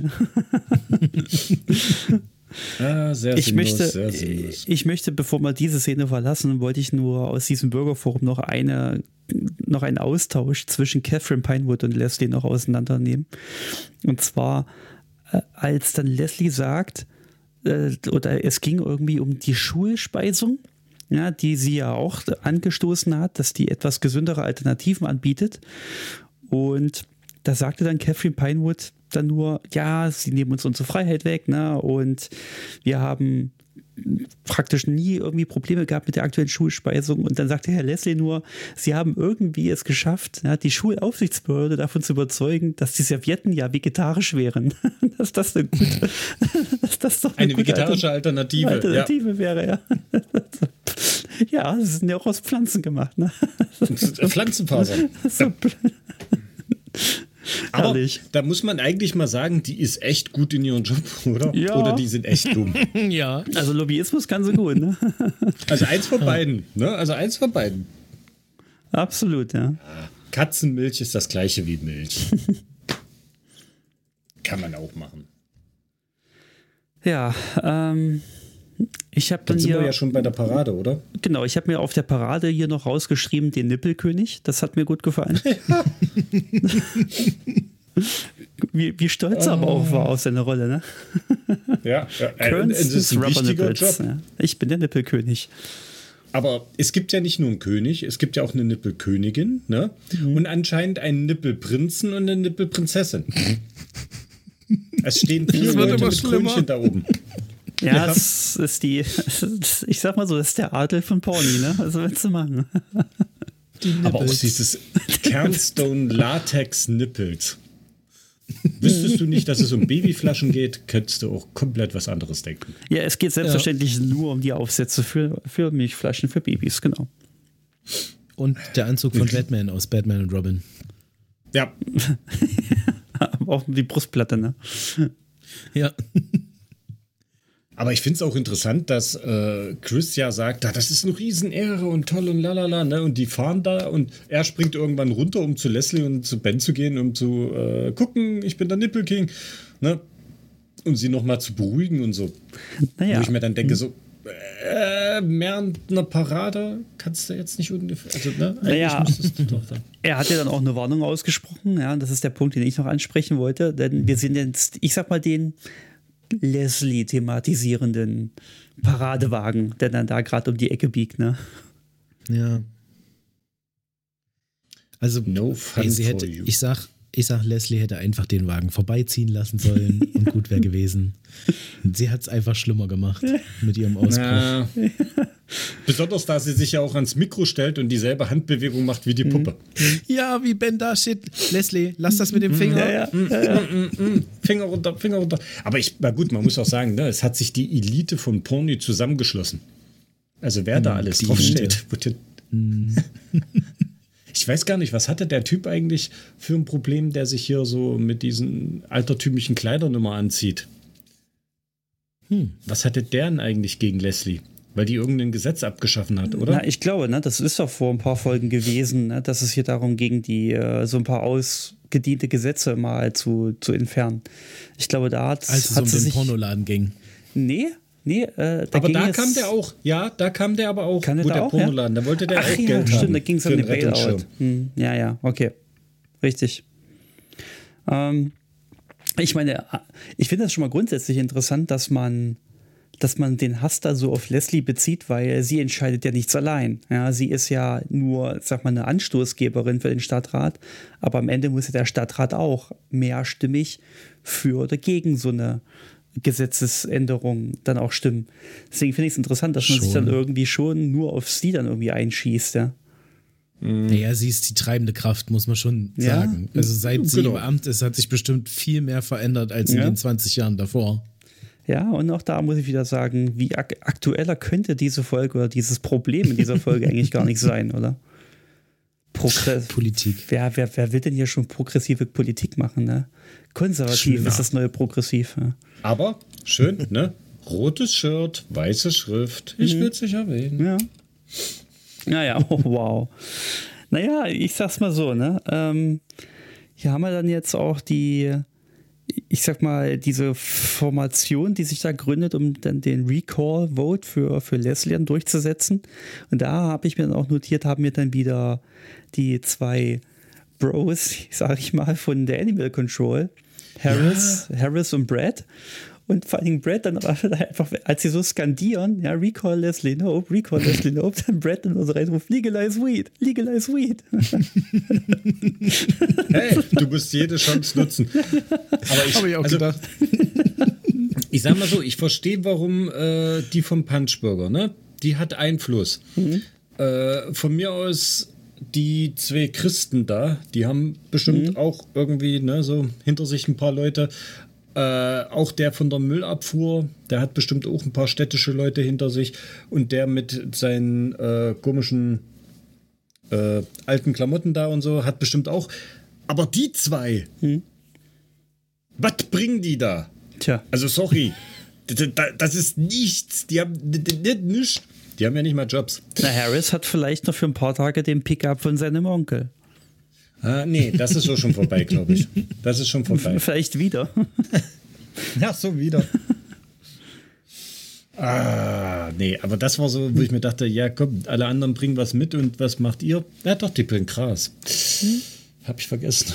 Sehr sinnlos. Ich möchte, bevor wir diese Szene verlassen, wollte ich nur aus diesem Bürgerforum noch einen Austausch zwischen Catherine Pinewood und Leslie noch auseinandernehmen. Und zwar, als dann Leslie sagt, oder es ging irgendwie um die Schulspeisung, ja, die sie ja auch angestoßen hat, dass die etwas gesündere Alternativen anbietet. Und da sagte dann Catherine Pinewood dann nur, ja, sie nehmen uns unsere Freiheit weg, ne? Und wir haben praktisch nie irgendwie Probleme gehabt mit der aktuellen Schulspeisung. Und dann sagte Herr Leslie nur, sie haben irgendwie es geschafft, ja, die Schulaufsichtsbehörde davon zu überzeugen, dass die Servietten ja vegetarisch wären. Dass das eine gute, dass das doch eine vegetarische Alternative wäre, ja. Ja, sie sind ja auch aus Pflanzen gemacht, ne? Pflanzenfasern. So aber herrlich. Da muss man eigentlich mal sagen, die ist echt gut in ihrem Job, oder? Ja. Oder die sind echt dumm. Ja. Also Lobbyismus kann sie gut, ne? Also eins von beiden, ne? Also eins von beiden. Absolut, ja. Katzenmilch ist das gleiche wie Milch. Kann man auch machen. Ja, ich habe dann sind hier wir ja schon bei der Parade, oder? Genau, ich habe mir auf der Parade hier noch rausgeschrieben, den Nippelkönig. Das hat mir gut gefallen. wie stolz er aber auch war auf seine Rolle, ne? Ja, Kearns das ist ein Rubber wichtiger Nipples. Job. Ja. Ich bin der Nippelkönig. Aber es gibt ja nicht nur einen König, es gibt ja auch eine Nippelkönigin, ne? Und anscheinend einen Nippelprinzen und eine Nippelprinzessin. Es stehen 4 Leute mit Krönchen da oben. Ja, es ist ich sag mal so, das ist der Adel von Porni, ne? Also willst du machen. Aber auch dieses Kernstone Latex Nippels. Wüsstest du nicht, dass es um Babyflaschen geht, könntest du auch komplett was anderes denken. Ja, es geht selbstverständlich nur um die Aufsätze für Milchflaschen für Babys, genau. Und der Anzug von Batman aus Batman und Robin. Ja. Aber auch die Brustplatte, ne? Ja. Aber ich finde es auch interessant, dass Chris ja sagt, das ist eine Riesenehre und toll und lalala, ne? Und die fahren da und er springt irgendwann runter, um zu Leslie und zu Ben zu gehen, um zu gucken, ich bin der Nippel King, ne? Und sie nochmal zu beruhigen und so. Naja. Wo ich mir dann denke, so, mehr einer Parade kannst du jetzt nicht ungefähr. Also, ne? Naja, müsstest du doch da. er hat ja dann auch eine Warnung ausgesprochen, ja, und das ist der Punkt, den ich noch ansprechen wollte, denn wir sind jetzt, ich sag mal, den Leslie thematisierenden Paradewagen, der dann da gerade um die Ecke biegt, ne? Ja. Also, No fun sie hätte, for you. ich sag, Leslie hätte einfach den Wagen vorbeiziehen lassen sollen und gut wäre gewesen. Sie hat es einfach schlimmer gemacht mit ihrem Ausbruch. Ja. Besonders, da sie sich ja auch ans Mikro stellt und dieselbe Handbewegung macht wie die Puppe. Ja, wie Ben da steht. Leslie, lass das mit dem Finger. Finger runter, Finger runter. Aber na gut, man muss auch sagen, ne, es hat sich die Elite von Porni zusammengeschlossen. Also wer da alles draufsteht. Ich weiß gar nicht, was hatte der Typ eigentlich für ein Problem, der sich hier so mit diesen altertümlichen Kleidern immer anzieht? Was hatte der denn eigentlich gegen Leslie? Weil die irgendein Gesetz abgeschaffen hat, oder? Na, ich glaube, ne, das ist doch vor ein paar Folgen gewesen, ne, dass es hier darum ging, die so ein paar ausgediente Gesetze mal zu entfernen. Ich glaube, da hat Als es um den Pornoladen ging. Nee, aber da kam der auch. Ja, da kam der aber auch. Kann der wo da der auch, Pornoladen, da wollte der auch Geld haben. Stimmt, da ging es um für den einen Rettungsschirm. Bailout. Ja, okay. Richtig. Ich meine, ich finde das schon mal grundsätzlich interessant, dass man den Hass da so auf Leslie bezieht, weil sie entscheidet ja nichts allein. Ja, sie ist ja nur, sag mal, eine Anstoßgeberin für den Stadtrat, aber am Ende muss ja der Stadtrat auch mehrstimmig für oder gegen so eine Gesetzesänderung dann auch stimmen. Deswegen finde ich es interessant, dass man sich dann irgendwie schon nur auf sie dann irgendwie einschießt, ja. Naja, sie ist die treibende Kraft, muss man schon sagen. Also seit sie im Amt ist, hat sich bestimmt viel mehr verändert als in den 20 Jahren davor. Ja, und auch da muss ich wieder sagen, wie aktueller könnte diese Folge oder dieses Problem in dieser Folge eigentlich gar nicht sein, oder? Politik. Wer will denn hier schon progressive Politik machen, ne? Konservativ ist das neue Progressiv. Ja. Aber schön, ne? Rotes Shirt, weiße Schrift. Ich will es nicht erwähnen. Ja. Naja, oh, wow. Naja, ich sag's mal so, ne? Hier haben wir dann jetzt auch ich sag mal, diese Formation, die sich da gründet, um dann den Recall-Vote für Leslie durchzusetzen. Und da habe ich mir dann auch notiert, haben mir dann wieder die zwei Bros, sag ich mal, von der Animal Control, Harris und Brad. Und vor allem Brad dann einfach, als sie so skandieren, ja, Recall Leslie Knope, dann Brad dann so reinruft, legalize weed. Hey, du musst jede Chance nutzen. Aber Habe ich auch gedacht. Ich sag mal so, ich verstehe, warum die vom Punchburger, ne? Die hat Einfluss. Von mir aus die zwei Christen da, die haben bestimmt auch irgendwie, ne, so hinter sich ein paar Leute. Auch der von der Müllabfuhr, der hat bestimmt auch ein paar städtische Leute hinter sich. Und der mit seinen komischen alten Klamotten da und so hat bestimmt auch. Aber die zwei, was bringen die da? Tja. Also sorry, das ist nichts. Die haben nichts. Die haben ja nicht mal Jobs. Na, Harris hat vielleicht noch für ein paar Tage den Pickup von seinem Onkel. Nee, das ist so schon vorbei, glaube ich. Das ist schon vorbei. Vielleicht wieder. Ja, so wieder. Nee, aber das war so, wo ich mir dachte, ja komm, alle anderen bringen was mit und was macht ihr? Ja doch, die bringen Gras. Hab ich vergessen.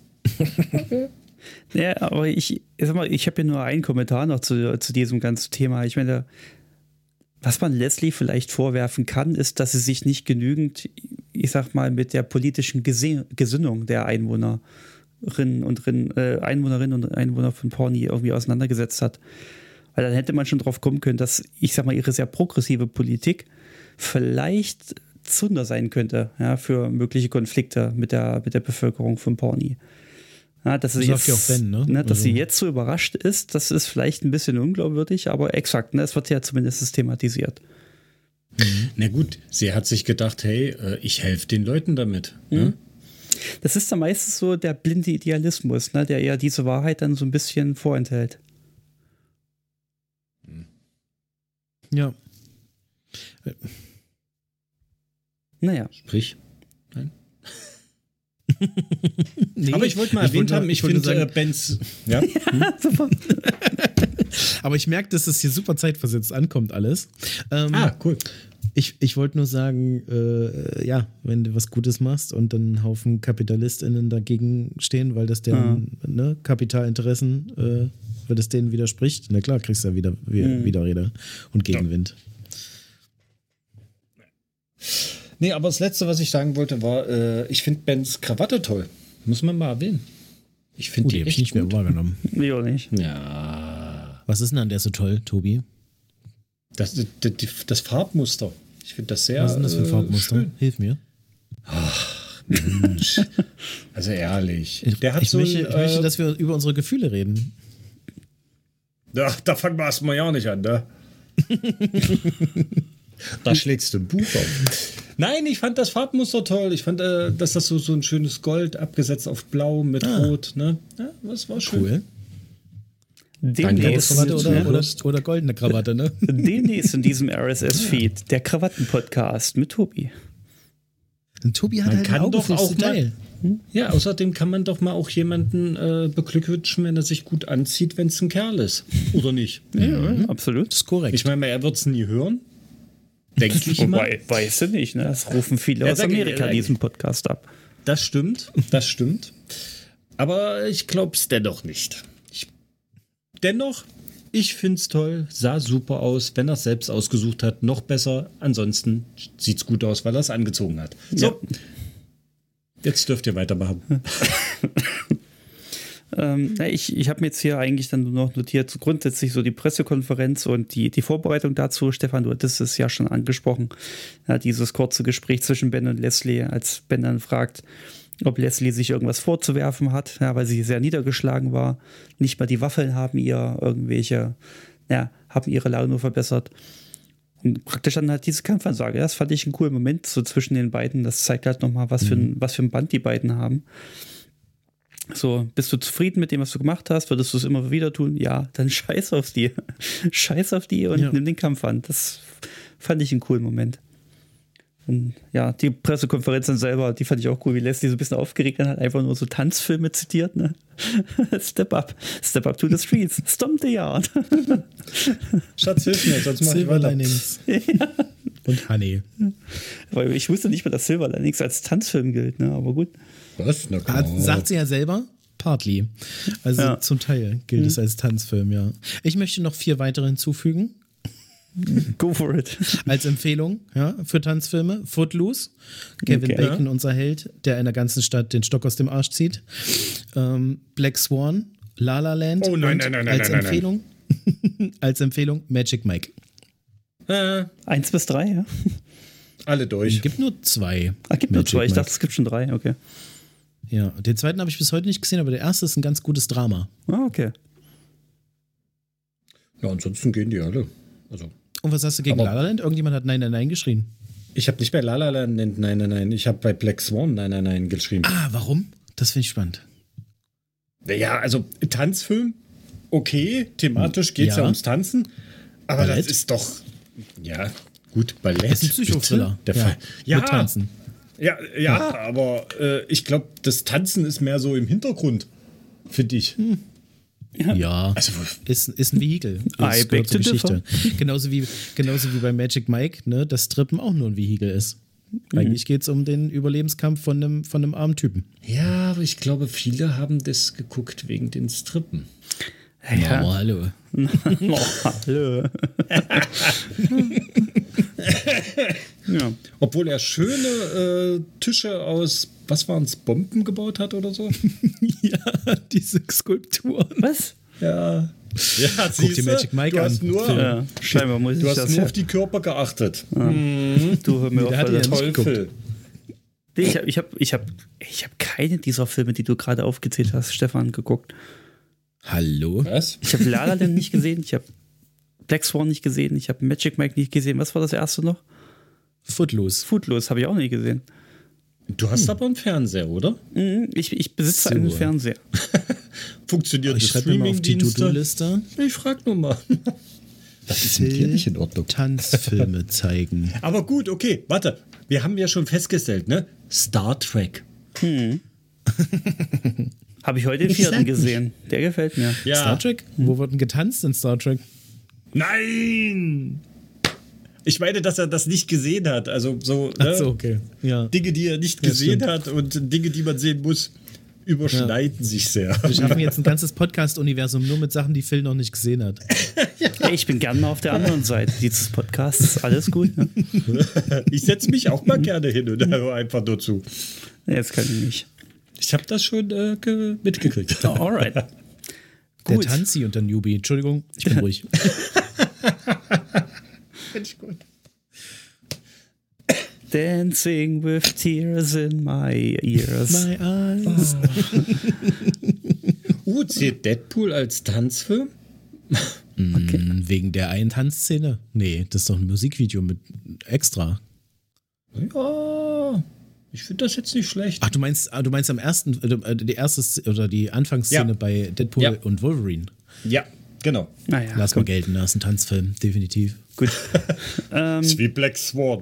Ja, aber ich sag mal, ich habe ja nur einen Kommentar noch zu diesem ganzen Thema. Ich meine, was man Leslie vielleicht vorwerfen kann, ist, dass sie sich nicht genügend, ich sag mal, mit der politischen Gesinnung der Einwohner Einwohnerinnen und Einwohner von Pawnee irgendwie auseinandergesetzt hat. Weil dann hätte man schon drauf kommen können, dass, ich sag mal, ihre sehr progressive Politik vielleicht Zunder sein könnte, ja, für mögliche Konflikte mit der Bevölkerung von Pawnee. Ja, dass sie jetzt, ja auch Ben, ne? Dass sie jetzt so überrascht ist, das ist vielleicht ein bisschen unglaubwürdig, aber exakt, ne, es wird ja zumindest thematisiert. Na gut, sie hat sich gedacht, hey, ich helfe den Leuten damit. Ne? Das ist dann meistens so der blinde Idealismus, ne, der ja diese Wahrheit dann so ein bisschen vorenthält. Ja. Naja. Sprich. Nein. Nee, aber ich wollte mal erwähnt haben, ich finde Bens. Ja? Super. Aber ich merke, dass es hier super zeitversetzt ankommt, alles. Cool. Ich wollte nur sagen, ja, wenn du was Gutes machst und dann ein Haufen KapitalistInnen dagegen stehen, weil das deren Kapitalinteressen, weil das denen widerspricht, na klar, kriegst du ja wieder Widerrede und Gegenwind. Ja. Nee, aber das Letzte, was ich sagen wollte, war, ich finde Bens Krawatte toll. Muss man mal erwähnen. Ich finde die hab echt ich nicht gut. mehr wahrgenommen. Nee, auch nicht. Ja. Was ist denn an der so toll, Tobi? Das Farbmuster. Ich finde das sehr Was ist denn das für ein Farbmuster? schön. Hilf mir. Ach, Mensch. Also ehrlich. Der hat ich so möchte, dass wir über unsere Gefühle reden. Ja, da fangen wir erstmal ja nicht an, ne? Da schlägst du ein Buch auf. Nein, ich fand das Farbmuster toll. Ich fand, dass das so ein schönes Gold abgesetzt auf Blau mit Rot, ne? Ja, das war schön. Cool. Demnächst, oder goldene Krawatte, ne? demnächst in diesem RSS-Feed der Krawatten-Podcast mit Tobi. Und Tobi hat Man halt kann ein Auge doch fürs auch Detail. Ja, außerdem kann man doch mal auch jemanden beglückwünschen, wenn er sich gut anzieht, wenn es ein Kerl ist. Oder nicht? Ja, absolut. Das ist korrekt. Ich meine, er wird es nie hören. Denke ich mal. Wobei, weißt du nicht, ne? Das rufen viele aus Amerika diesen Podcast ab. Das stimmt. Aber ich glaube es dennoch nicht. Ich finde es toll, sah super aus. Wenn er es selbst ausgesucht hat, noch besser. Ansonsten sieht es gut aus, weil er es angezogen hat. So, jetzt dürft ihr weitermachen. Ich habe mir jetzt hier eigentlich dann nur noch notiert, so grundsätzlich so die Pressekonferenz und die Vorbereitung dazu. Stefan, du hattest es ja schon angesprochen. Ja, dieses kurze Gespräch zwischen Ben und Leslie, als Ben dann fragt, ob Leslie sich irgendwas vorzuwerfen hat, ja, weil sie sehr niedergeschlagen war. Nicht mal die Waffeln haben haben ihre Laune verbessert. Und praktisch dann halt diese Kampfansage. Das fand ich einen coolen Moment so zwischen den beiden. Das zeigt halt nochmal, was für ein Band die beiden haben. So, bist du zufrieden mit dem, was du gemacht hast? Würdest du es immer wieder tun? Ja, dann scheiß auf die. Scheiß auf die und nimm den Kampf an. Das fand ich einen coolen Moment. Und ja, die Pressekonferenz dann selber, die fand ich auch cool, wie Leslie so ein bisschen aufgeregt dann hat, einfach nur so Tanzfilme zitiert, ne? Step up to the streets, stomp the yard. Schatz, hilf mir, sonst mach ich weiter. Ja. Und Honey. Weil ich wusste nicht mehr, dass Silver Linings als Tanzfilm gilt, ne? Aber gut. Was? Na klar. Sagt sie ja selber? Partly. Also zum Teil gilt es als Tanzfilm, ja. Ich möchte noch 4 weitere hinzufügen. Go for it. Als Empfehlung, für Tanzfilme. Footloose, Kevin Bacon, unser Held, der in der ganzen Stadt den Stock aus dem Arsch zieht. Black Swan, La La Land. Oh nein. Als Empfehlung Magic Mike. 1 bis 3, ja? Alle durch. Es gibt nur 2. Gibt nur 2. Ich dachte, es gibt schon 3, okay. Ja, den zweiten habe ich bis heute nicht gesehen, aber der erste ist ein ganz gutes Drama. Okay. Ja, ansonsten gehen die alle. Also. Und was hast du gegen La La Land? Irgendjemand hat Nein, Nein, Nein geschrien. Ich habe nicht bei La La Land Nein. Ich habe bei Black Swan Nein geschrieben. Ah, warum? Das finde ich spannend. Ja, also Tanzfilm, okay, thematisch geht es ja ums Tanzen, aber Ballett? Das ist doch, ja, gut, Ballett. Das ist ein Psychothriller. Der Fall. Ja, mit Tanzen. Ja, aber ich glaube, das Tanzen ist mehr so im Hintergrund für dich. Ja, also, ist ein Vehikel. Das gehört zur Geschichte. Genauso wie bei Magic Mike, ne, das Strippen auch nur ein Vehikel ist. Eigentlich geht es um den Überlebenskampf von einem armen Typen. Ja, aber ich glaube, viele haben das geguckt wegen den Strippen. Ja. Oh, hallo. Hallo. Ja. Obwohl er schöne Tische aus was waren es, Bomben gebaut hat oder so? Ja, diese Skulpturen. Was? Ja. Ja, Guck dir Magic Mike an. Ja, scheinbar muss ich Du hast das nur ja. auf die Körper geachtet. Du hör mir auf, Der hat Alter. ja nicht Teufel. Ich hab keine dieser Filme, die du gerade aufgezählt hast, Stefan, geguckt. Hallo? Was? Ich habe La La Land nicht gesehen, ich habe Black Swan nicht gesehen, ich habe Magic Mike nicht gesehen. Was war das erste noch? Footloose. Footloose habe ich auch nicht gesehen. Du hast aber einen Fernseher, oder? Ich besitze So. einen Fernseher. Funktioniert Ich das schreibe mir mal auf die Streamingdienste? To-Do-Liste. Ich frag nur mal. Das ist mit dir nicht in Ordnung. Tanzfilme zeigen. Aber gut, okay, warte. Wir haben ja schon festgestellt, ne? Star Trek. Habe ich heute den 4. gesehen. Der gefällt mir. Ja. Star Trek? Wo wird denn getanzt in Star Trek? Nein! Ich meine, dass er das nicht gesehen hat. Also so, ne? Achso, okay. Ja. Dinge, die er nicht Ja, gesehen stimmt. hat und Dinge, die man sehen muss, überschneiden sich sehr. Wir schaffen jetzt ein ganzes Podcast-Universum nur mit Sachen, die Phil noch nicht gesehen hat. Ey, ich bin gern mal auf der anderen Seite dieses Podcasts. Alles gut. Ne? Ich setze mich auch mal gerne hin und höre einfach nur zu. Jetzt kann ich nicht. Ich habe das schon mitgekriegt. Oh, alright. Der Gut. Tanzi und der Newbie. Entschuldigung, ich bin ruhig. Finde ich gut. Dancing with tears in my ears. My eyes. Zählt Deadpool als Tanzfilm? Wegen der einen Tanzszene? Nee, das ist doch ein Musikvideo mit extra. Ja, ich finde das jetzt nicht schlecht. Ach, du meinst am ersten, die erste oder die Anfangsszene Ja. bei Deadpool Ja. und Wolverine. Ja, genau. Naja, Lass mal gelten, das ist ein Tanzfilm, definitiv. gut. Ist wie Black Swan.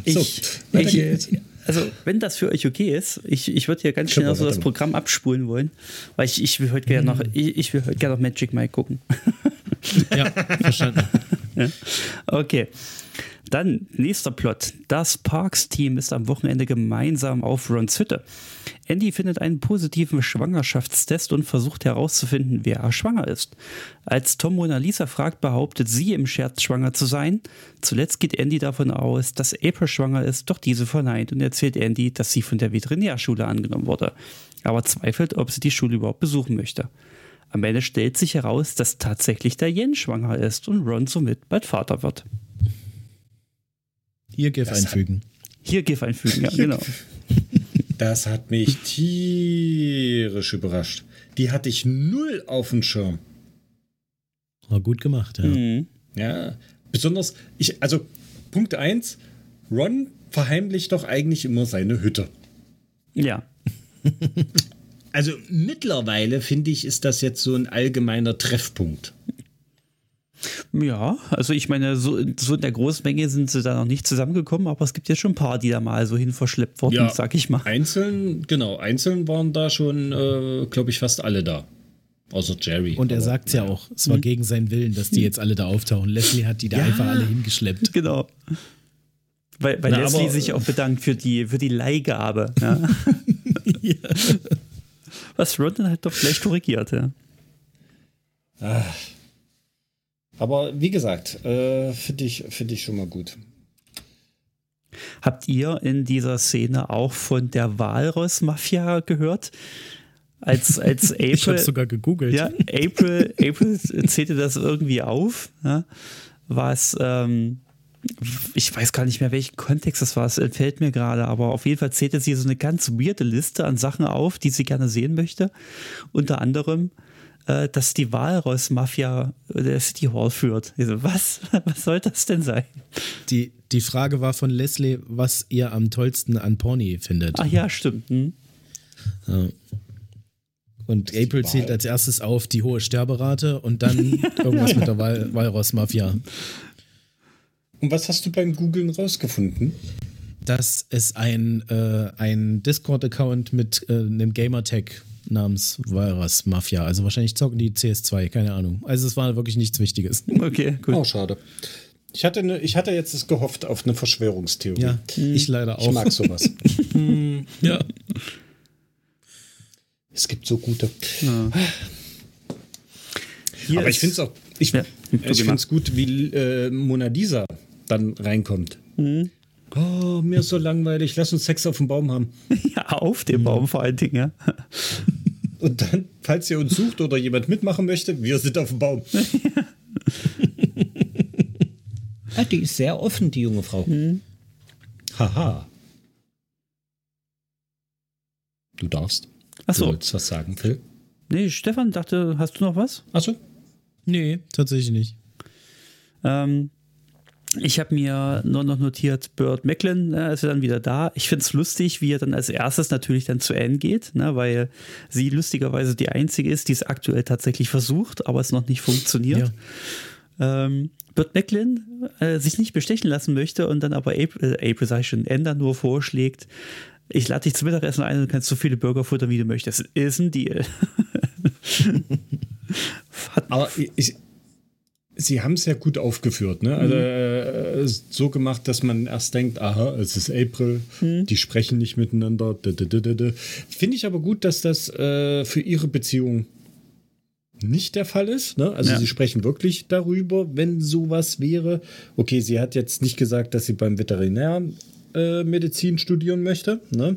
Also, wenn das für euch okay ist, ich würde hier ganz schnell so das Programm abspulen wollen, weil ich will heute gerne noch, ich will heute gerne noch Magic Mike gucken. Ja, verstanden. Ja. Okay. Dann nächster Plot. Das Parks-Team ist am Wochenende gemeinsam auf Rons Hütte. Andy findet einen positiven Schwangerschaftstest und versucht herauszufinden, wer schwanger ist. Als Tom Mona Lisa fragt, behauptet sie im Scherz schwanger zu sein. Zuletzt geht Andy davon aus, dass April schwanger ist, doch diese verneint und erzählt Andy, dass sie von der Veterinärschule angenommen wurde, aber zweifelt, ob sie die Schule überhaupt besuchen möchte. Am Ende stellt sich heraus, dass tatsächlich Diane schwanger ist und Ron somit bald Vater wird. Hier GIF einfügen. Hier GIF einfügen, ja, genau. Das hat mich tierisch überrascht. Die hatte ich null auf dem Schirm. War gut gemacht, ja. Mhm. Ja, besonders, also Punkt 1, Ron verheimlicht doch eigentlich immer seine Hütte. Ja. Also mittlerweile, finde ich, ist das jetzt so ein allgemeiner Treffpunkt. Ja, also ich meine, so in der Großmenge sind sie da noch nicht zusammengekommen, aber es gibt ja schon ein paar, die da mal so hin verschleppt wurden, sag ich mal. Einzeln waren da schon, glaube ich, fast alle da. Außer Jerry. Und er sagt es ja auch, es war gegen seinen Willen, dass die jetzt alle da auftauchen. Leslie hat die da einfach alle hingeschleppt. Genau. Weil Leslie sich auch bedankt für die Leihgabe. Ja. Ja. Was Ron dann halt doch gleich korrigiert, ja. Aber wie gesagt, finde ich schon mal gut. Habt ihr in dieser Szene auch von der Walross-Mafia gehört? Als April, Ich habe sogar gegoogelt. Ja, April zählte das irgendwie auf. Ja, was, ich weiß gar nicht mehr, welchen Kontext das war, es entfällt mir gerade, aber auf jeden Fall zählte sie so eine ganz weirde Liste an Sachen auf, die sie gerne sehen möchte. Unter anderem, dass die Walross-Mafia der City Hall führt. Ich so, was soll das denn sein? Die Frage war von Leslie, was ihr am tollsten an Pony findet. Ach ja, stimmt. Hm. Ja. Und April zählt als erstes auf die hohe Sterberate und dann irgendwas mit der Walross-Mafia. Und was hast du beim Googlen rausgefunden? Das ist ein Discord-Account mit einem Gamertag namens Walross-Mafia. Also wahrscheinlich zocken die CS2, keine Ahnung. Also es war wirklich nichts Wichtiges. Okay, gut. Oh, schade. Ich hatte jetzt gehofft auf eine Verschwörungstheorie. Ja, ich leider auch. Ich mag sowas. Ja. Es gibt so gute. Ja. Aber ich finde es auch. Ich finde es gut, wie Mona Lisa dann reinkommt. Oh, mir ist so langweilig, lass uns Sex auf dem Baum haben. Ja, auf dem Baum vor allen Dingen, ja. Und dann, falls ihr uns sucht oder jemand mitmachen möchte, wir sind auf dem Baum. Ja, die ist sehr offen, die junge Frau. Haha. Du darfst. Achso. Du wolltest was sagen, Phil? Nee, Stefan dachte, hast du noch was? Achso. Nee, tatsächlich nicht. Ich habe mir nur noch notiert, Burt Macklin ist ja dann wieder da. Ich finde es lustig, wie er dann als erstes natürlich dann zu Anne geht, ne, weil sie lustigerweise die Einzige ist, die es aktuell tatsächlich versucht, aber es noch nicht funktioniert. Ja. Burt Macklin sich nicht bestechen lassen möchte und dann aber April sag ich schon, Anne dann nur vorschlägt, ich lade dich zum Mittagessen ein und du kannst so viele Burger futtern, wie du möchtest. Ist ein Deal. Aber sie haben es ja gut aufgeführt, ne? Also so gemacht, dass man erst denkt, aha, es ist April, die sprechen nicht miteinander. Finde ich aber gut, dass das für ihre Beziehung nicht der Fall ist. Ne? Also sie sprechen wirklich darüber, wenn sowas wäre. Okay, sie hat jetzt nicht gesagt, dass sie beim Veterinärmedizin studieren möchte. Ne?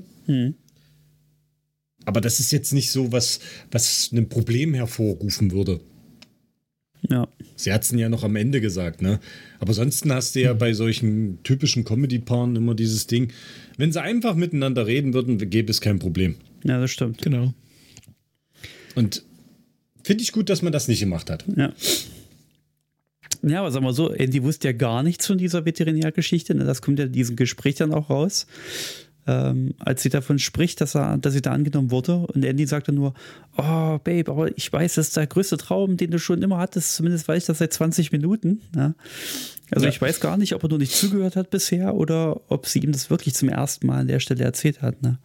Aber das ist jetzt nicht so, was ein Problem hervorrufen würde. Ja. Sie hat es ja noch am Ende gesagt, ne? Aber ansonsten hast du ja bei solchen typischen Comedy-Paaren immer dieses Ding, wenn sie einfach miteinander reden würden, gäbe es kein Problem. Ja, das stimmt. Genau. Und finde ich gut, dass man das nicht gemacht hat. Ja. Ja, aber sagen wir so, Andy wusste ja gar nichts von dieser Veterinärgeschichte, ne? Das kommt ja in diesem Gespräch dann auch raus. Als sie davon spricht, dass sie da angenommen wurde und Andy sagte nur, oh Babe, aber ich weiß, das ist der größte Traum, den du schon immer hattest, zumindest weiß ich das seit 20 Minuten. Ja? Also ich weiß gar nicht, ob er nur nicht zugehört hat bisher oder ob sie ihm das wirklich zum ersten Mal an der Stelle erzählt hat. Ne?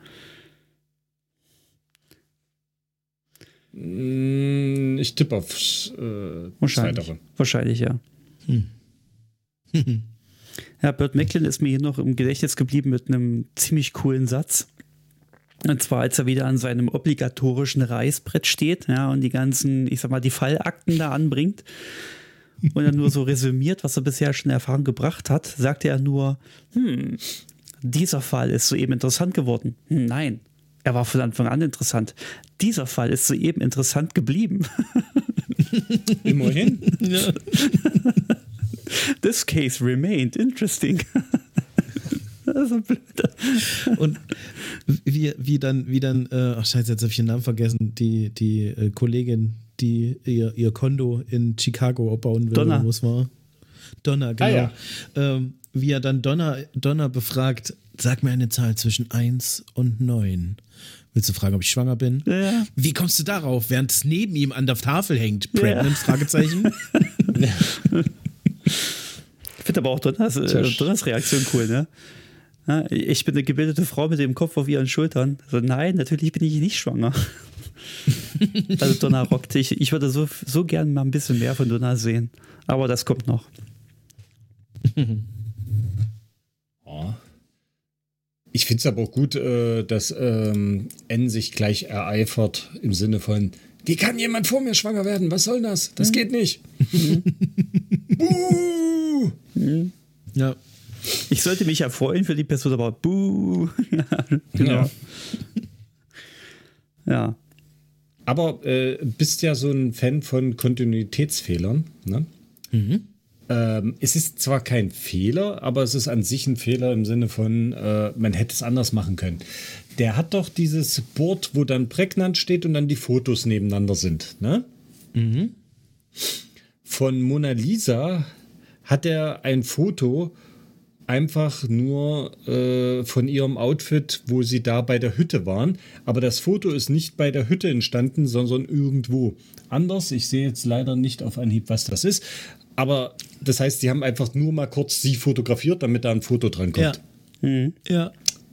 Ich tippe auf Zweitere. Wahrscheinlich, ja. Ja, Burt Macklin ist mir hier noch im Gedächtnis geblieben mit einem ziemlich coolen Satz. Und zwar, als er wieder an seinem obligatorischen Reißbrett steht, ja, und die ganzen, ich sag mal, die Fallakten da anbringt und er nur so resümiert, was er bisher schon in Erfahrung gebracht hat, sagt er nur, dieser Fall ist soeben interessant geworden. Nein, er war von Anfang an interessant. Dieser Fall ist soeben interessant geblieben. Immerhin. Ja. This case remained interesting. Das ist so blöd. Und wie dann, ach scheiße, jetzt habe ich den Namen vergessen, die Kollegin, die ihr Kondo in Chicago abbauen will, Donna. Wo es war. Donna, genau. Ja. Wie er dann Donna befragt, sag mir eine Zahl zwischen 1 und 9. Willst du fragen, ob ich schwanger bin? Ja. Wie kommst du darauf, während es neben ihm an der Tafel hängt? Pregnant? Fragezeichen. Ich finde aber auch Donners Reaktion cool, ne? Ja, ich bin eine gebildete Frau mit dem Kopf auf ihren Schultern. Also nein, natürlich bin ich nicht schwanger. Also Donna rockt. Ich würde so gern mal ein bisschen mehr von Donna sehen. Aber das kommt noch. Oh. Ich finde es aber auch gut, dass N sich gleich ereifert im Sinne von, wie kann jemand vor mir schwanger werden? Was soll das? Das geht nicht. Buh! Ja. Ich sollte mich ja freuen für die Person, aber buh. Ja, genau. Ja. Aber bist ja so ein Fan von Kontinuitätsfehlern, ne? Es ist zwar kein Fehler, aber es ist an sich ein Fehler im Sinne von, man hätte es anders machen können. Der hat doch dieses Board, wo dann prägnant steht und dann die Fotos nebeneinander sind, ne? Von Mona Lisa hat er ein Foto einfach nur von ihrem Outfit, wo sie da bei der Hütte waren. Aber das Foto ist nicht bei der Hütte entstanden, sondern irgendwo anders. Ich sehe jetzt leider nicht auf Anhieb, was das ist. Aber das heißt, sie haben einfach nur mal kurz sie fotografiert, damit da ein Foto dran kommt. Ja.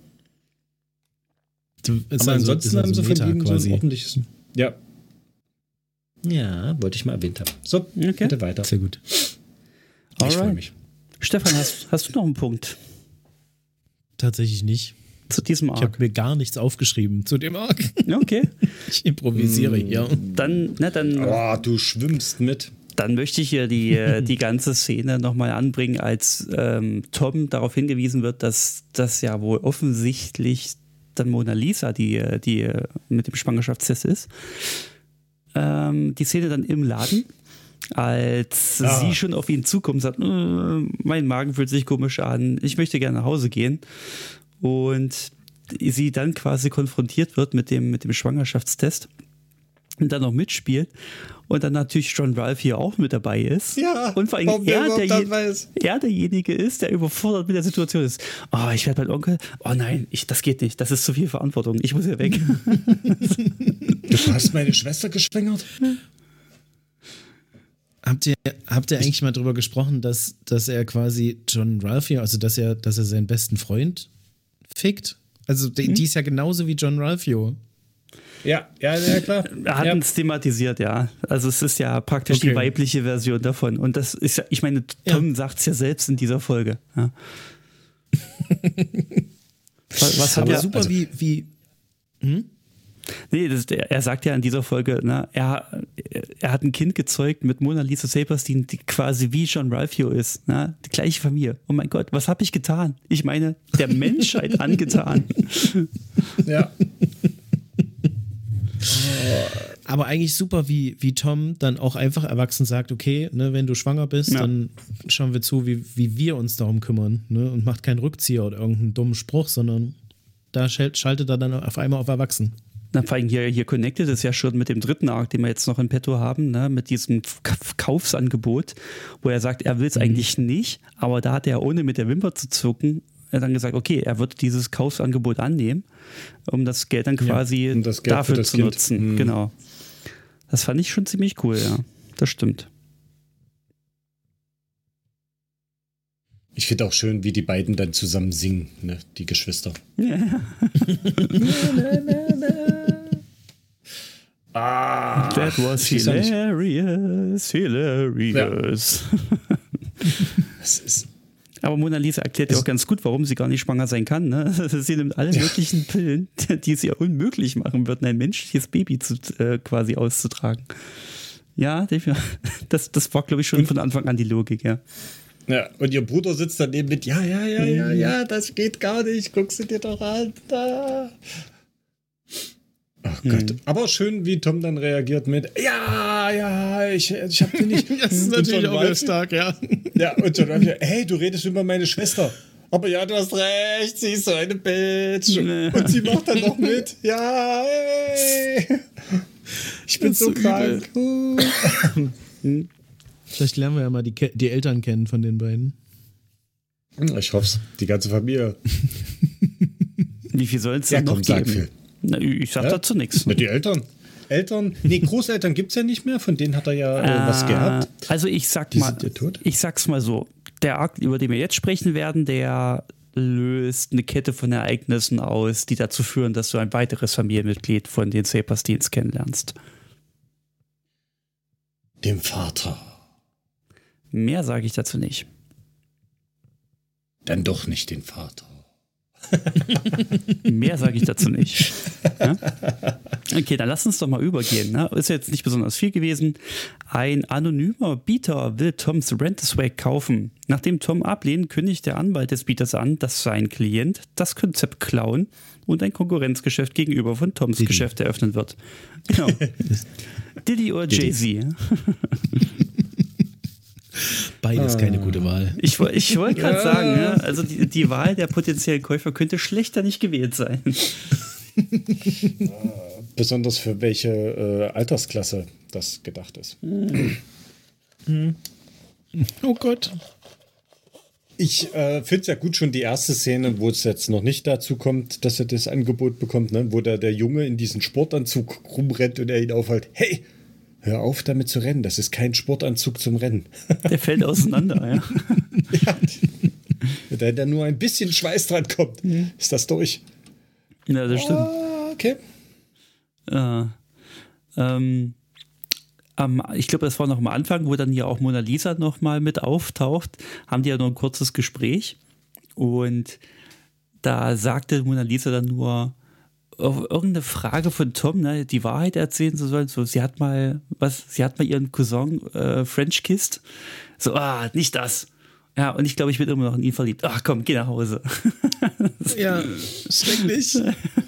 Aber ansonsten haben sie von ihm quasi so ein ordentliches... Ja. Ja, wollte ich mal erwähnt haben. So, Okay. bitte weiter. Sehr gut. Ich Alright. freue mich. Stefan, hast du noch einen Punkt Tatsächlich nicht. zu diesem Ich habe Arc? mir gar nichts aufgeschrieben zu dem Arc. Okay. Ich improvisiere hier. Dann Oh, du schwimmst mit. Dann möchte ich hier die ganze Szene nochmal anbringen, als Tom darauf hingewiesen wird, dass das ja wohl offensichtlich dann Mona Lisa, die mit dem Schwangerschaftstest ist. Die Szene dann im Laden, als sie schon auf ihn zukommt und sagt, mein Magen fühlt sich komisch an, ich möchte gerne nach Hause gehen. Und sie dann quasi konfrontiert wird mit dem Schwangerschaftstest und dann noch mitspielt und dann natürlich John Ralph hier auch mit dabei ist. Ja, und vor allem er derjenige ist, der überfordert mit der Situation ist. Oh, ich werde mein Onkel. Oh nein, das geht nicht. Das ist zu viel Verantwortung. Ich muss hier weg. Du hast meine Schwester geschwängert? Habt ihr eigentlich mal drüber gesprochen, dass er quasi John Ralph hier, also dass er seinen besten Freund fickt? Also die ist ja genauso wie John Ralphio. Ja, klar. Er hat es thematisiert, ja. Also es ist ja praktisch die weibliche Version davon. Und das ist ja, ich meine, Tom sagt es ja selbst in dieser Folge. Ja. Was hat aber super also, wie Nee, er sagt ja in dieser Folge, ne, er hat ein Kind gezeugt mit Mona Lisa Saperstein, die quasi wie John Ralphio ist. Ne? Die gleiche Familie. Oh mein Gott, was habe ich getan? Ich meine, der Menschheit angetan. Ja. Aber eigentlich super, wie Tom dann auch einfach erwachsen sagt, okay, ne, wenn du schwanger bist, dann schauen wir zu, wie wir uns darum kümmern, ne, und macht keinen Rückzieher oder irgendeinen dummen Spruch, sondern da schaltet er dann auf einmal auf erwachsen. Na, vor allem hier connected es ja schon mit dem dritten Arc, den wir jetzt noch in petto haben, ne, mit diesem Kaufsangebot, wo er sagt, er will es eigentlich nicht, aber da hat er, ohne mit der Wimper zu zucken, dann gesagt, okay, er wird dieses Kaufsangebot annehmen, um das Geld dann quasi dafür zu nutzen. Genau. Das fand ich schon ziemlich cool, ja. Das stimmt. Ich finde auch schön, wie die beiden dann zusammen singen, ne? Die Geschwister. Ja. That was hilarious. Das ist Aber Mona Lisa erklärt ja auch ganz gut, warum sie gar nicht schwanger sein kann. Ne? Sie nimmt alle möglichen Pillen, die es ihr unmöglich machen würden, ein menschliches Baby quasi auszutragen. Ja, das war, glaube ich, schon von Anfang an die Logik, ja. Ja, und ihr Bruder sitzt daneben mit, ja, das geht gar nicht, guckst du dir doch an. Da. Ach Gott, aber schön, wie Tom dann reagiert mit, ich hab den nicht. Das ist natürlich auch sehr stark, ja. Ja, und John Ralphio, hey, du redest über meine Schwester. Aber ja, du hast recht, sie ist so eine Bitch. Und sie macht dann noch mit. Ja, hey. Ich bin so krank. Vielleicht lernen wir ja mal die Eltern kennen von den beiden. Ich hoff's. Die ganze Familie. Wie viel soll es denn noch geben? Viel. Na, ich sag dazu nichts. Die Eltern, Großeltern gibt's ja nicht mehr. Von denen hat er ja was gehabt. Also ich sag's mal so. Der Arc, über den wir jetzt sprechen werden, der löst eine Kette von Ereignissen aus, die dazu führen, dass du ein weiteres Familienmitglied von den Sapersteins kennenlernst. Dem Vater. Mehr sage ich dazu nicht. Dann doch nicht den Vater. Mehr sage ich dazu nicht. Ja? Okay, dann lass uns doch mal übergehen. Ne? Ist jetzt nicht besonders viel gewesen. Ein anonymer Bieter will Toms Rent-a-Swag kaufen. Nachdem Tom ablehnt, kündigt der Anwalt des Bieters an, dass sein Klient das Konzept klauen und ein Konkurrenzgeschäft gegenüber von Toms Geschäft eröffnen wird. Genau. Diddy oder Jay-Z. Beides keine gute Wahl. Ich wollte gerade sagen, ja, also die Wahl der potenziellen Käufer könnte schlechter nicht gewählt sein. Besonders für welche Altersklasse das gedacht ist. Oh Gott. Ich finde es ja gut, schon die erste Szene, wo es jetzt noch nicht dazu kommt, dass er das Angebot bekommt, ne? Wo der Junge in diesen Sportanzug rumrennt und er ihn aufhält. Hey, hör auf damit zu rennen, das ist kein Sportanzug zum Rennen. Der fällt auseinander, ja. Ja, wenn da nur ein bisschen Schweiß dran kommt, ist das durch. Ja, das stimmt. Okay. Ich glaube, das war noch am Anfang, wo dann ja auch Mona Lisa noch mal mit auftaucht, haben die ja noch ein kurzes Gespräch und da sagte Mona Lisa dann nur, auf irgendeine Frage von Tom, ne, die Wahrheit erzählen zu sollen. So, sie hat mal ihren Cousin French kissed. So, nicht das. Ja, und ich glaube, ich bin immer noch in ihn verliebt. Ach komm, geh nach Hause. Ja, schrecklich.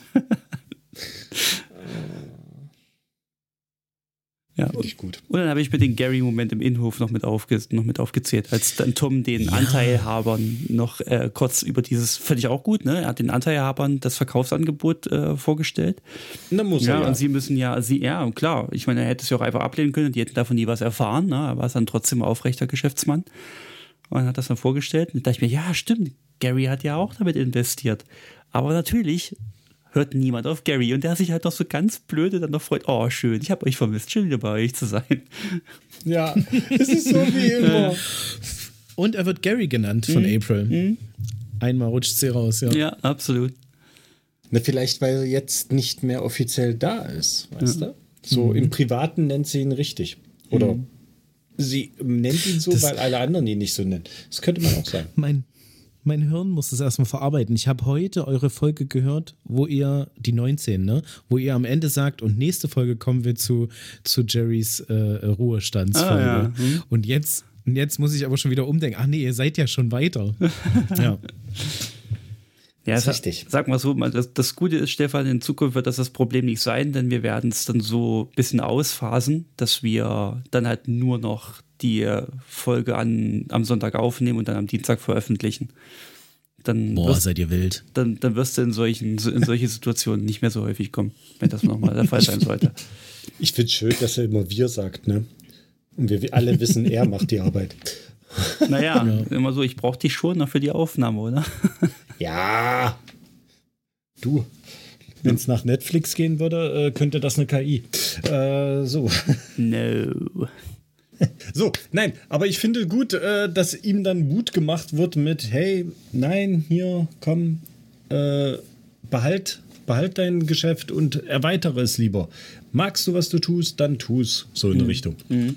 Ja, Nicht gut. und dann habe ich mir den Gary-Moment im Innenhof noch mit aufgezählt, als dann Tom den Anteilhabern noch kurz über dieses, fand ich auch gut, ne? Er hat den Anteilhabern das Verkaufsangebot vorgestellt. Na, muss er Und sie müssen klar, ich meine, er hätte es ja auch einfach ablehnen können und die hätten davon nie was erfahren, ne? Er war dann trotzdem ein aufrechter Geschäftsmann und hat das dann vorgestellt und da dachte ich mir, ja, stimmt, Gary hat ja auch damit investiert. Aber natürlich hört niemand auf Gary und der sich halt noch so ganz blöde dann noch freut, oh schön, ich habe euch vermisst, schön wieder bei euch zu sein. Ja, es ist so wie immer. Und er wird Gary genannt von April. Einmal rutscht sie raus, ja. Ja, absolut. Na, vielleicht, weil er jetzt nicht mehr offiziell da ist, weißt du? So im Privaten nennt sie ihn richtig. Oder sie nennt ihn so, weil alle anderen ihn nicht so nennen. Das könnte man auch sagen. Mein Hirn muss das erstmal verarbeiten. Ich habe heute eure Folge gehört, wo ihr, die 19, ne? Wo ihr am Ende sagt, und nächste Folge kommen wir zu Jerrys Ruhestandsfolge. Und jetzt muss ich aber schon wieder umdenken. Ach nee, ihr seid ja schon weiter. Ja. Ja, das ist richtig. Sag mal so, das Gute ist, Stefan, in Zukunft wird das Problem nicht sein, denn wir werden es dann so ein bisschen ausphasen, dass wir dann halt nur noch die Folge am Sonntag aufnehmen und dann am Dienstag veröffentlichen. Seid ihr wild. Dann wirst du in solche Situationen nicht mehr so häufig kommen, wenn das nochmal der Fall sein sollte. Ich finde es schön, dass er immer wir sagt, ne? Und wir alle wissen, er macht die Arbeit. Naja, immer so, ich brauche dich schon noch für die Aufnahme, oder? Ja. Du, wenn es nach Netflix gehen würde, könnte das eine KI. So. No. So, nein, aber ich finde gut, dass ihm dann Mut gemacht wird mit, hey, nein, hier, komm, behalt dein Geschäft und erweitere es lieber. Magst du, was du tust, dann tu's. So in der Richtung.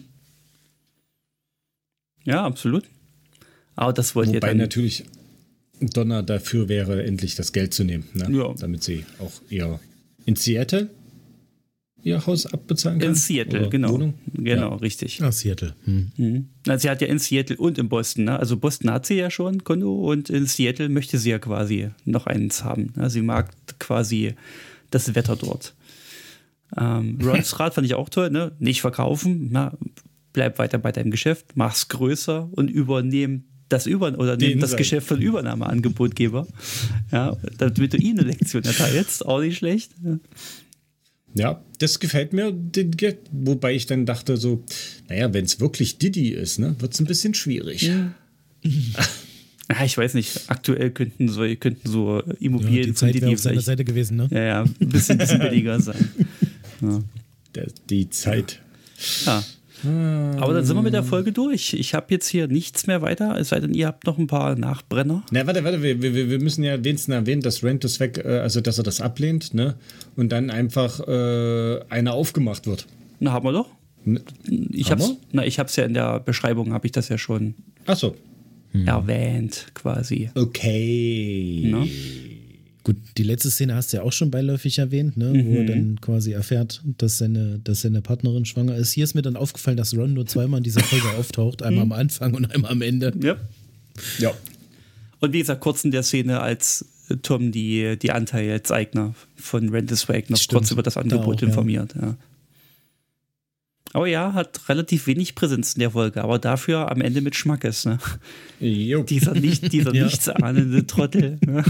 Ja, absolut. Aber das wollt ihr dann... Wobei natürlich Donna dafür wäre, endlich das Geld zu nehmen, ne? Ja. Damit sie auch eher in Seattle ihr Haus abbezahlen kann. In Seattle, genau. Wohnung? Genau, richtig. Seattle. Also sie hat ja in Seattle und in Boston, ne? Also Boston hat sie ja schon ein Konto und in Seattle möchte sie ja quasi noch eins haben. Ne? Sie mag quasi das Wetter dort. Rons Rat fand ich auch toll, ne? Nicht verkaufen, na, bleib weiter bei deinem Geschäft, mach's größer und nimm das Geschäft von Übernahmeangebotgeber. Ja, damit du ihnen eine Lektion erteilst, auch nicht schlecht. Ja, das gefällt mir, wobei ich dann dachte so, naja, wenn es wirklich Didi ist, ne, wird es ein bisschen schwierig. Ja, ich weiß nicht, aktuell könnten so Immobilien die Zeit wäre auf seiner Seite gewesen, ne? Ja, ein bisschen billiger sein. Ja. Die Zeit. Ja. Aber dann sind wir mit der Folge durch. Ich habe jetzt hier nichts mehr weiter, es sei denn, ihr habt noch ein paar Nachbrenner. Na, warte, wir müssen ja wenigstens erwähnen, dass Rent ist weg, also dass er das ablehnt, ne? Und dann einfach einer aufgemacht wird. Na, haben wir doch. Ich hab's ja in der Beschreibung, habe ich das ja schon erwähnt, quasi. Okay. Na? Gut, die letzte Szene hast du ja auch schon beiläufig erwähnt, ne? Wo er dann quasi erfährt, dass seine Partnerin schwanger ist. Hier ist mir dann aufgefallen, dass Ron nur zweimal in dieser Folge auftaucht. Einmal am Anfang und einmal am Ende. Ja. Und wie gesagt, kurz in der Szene, als Tom die Anteilseigner von Rent is Weg noch kurz über das Angebot informiert. Ja. Aber ja, hat relativ wenig Präsenz in der Folge, aber dafür am Ende mit Schmackes. Ne? Dieser nichtsahnende Trottel. Ne?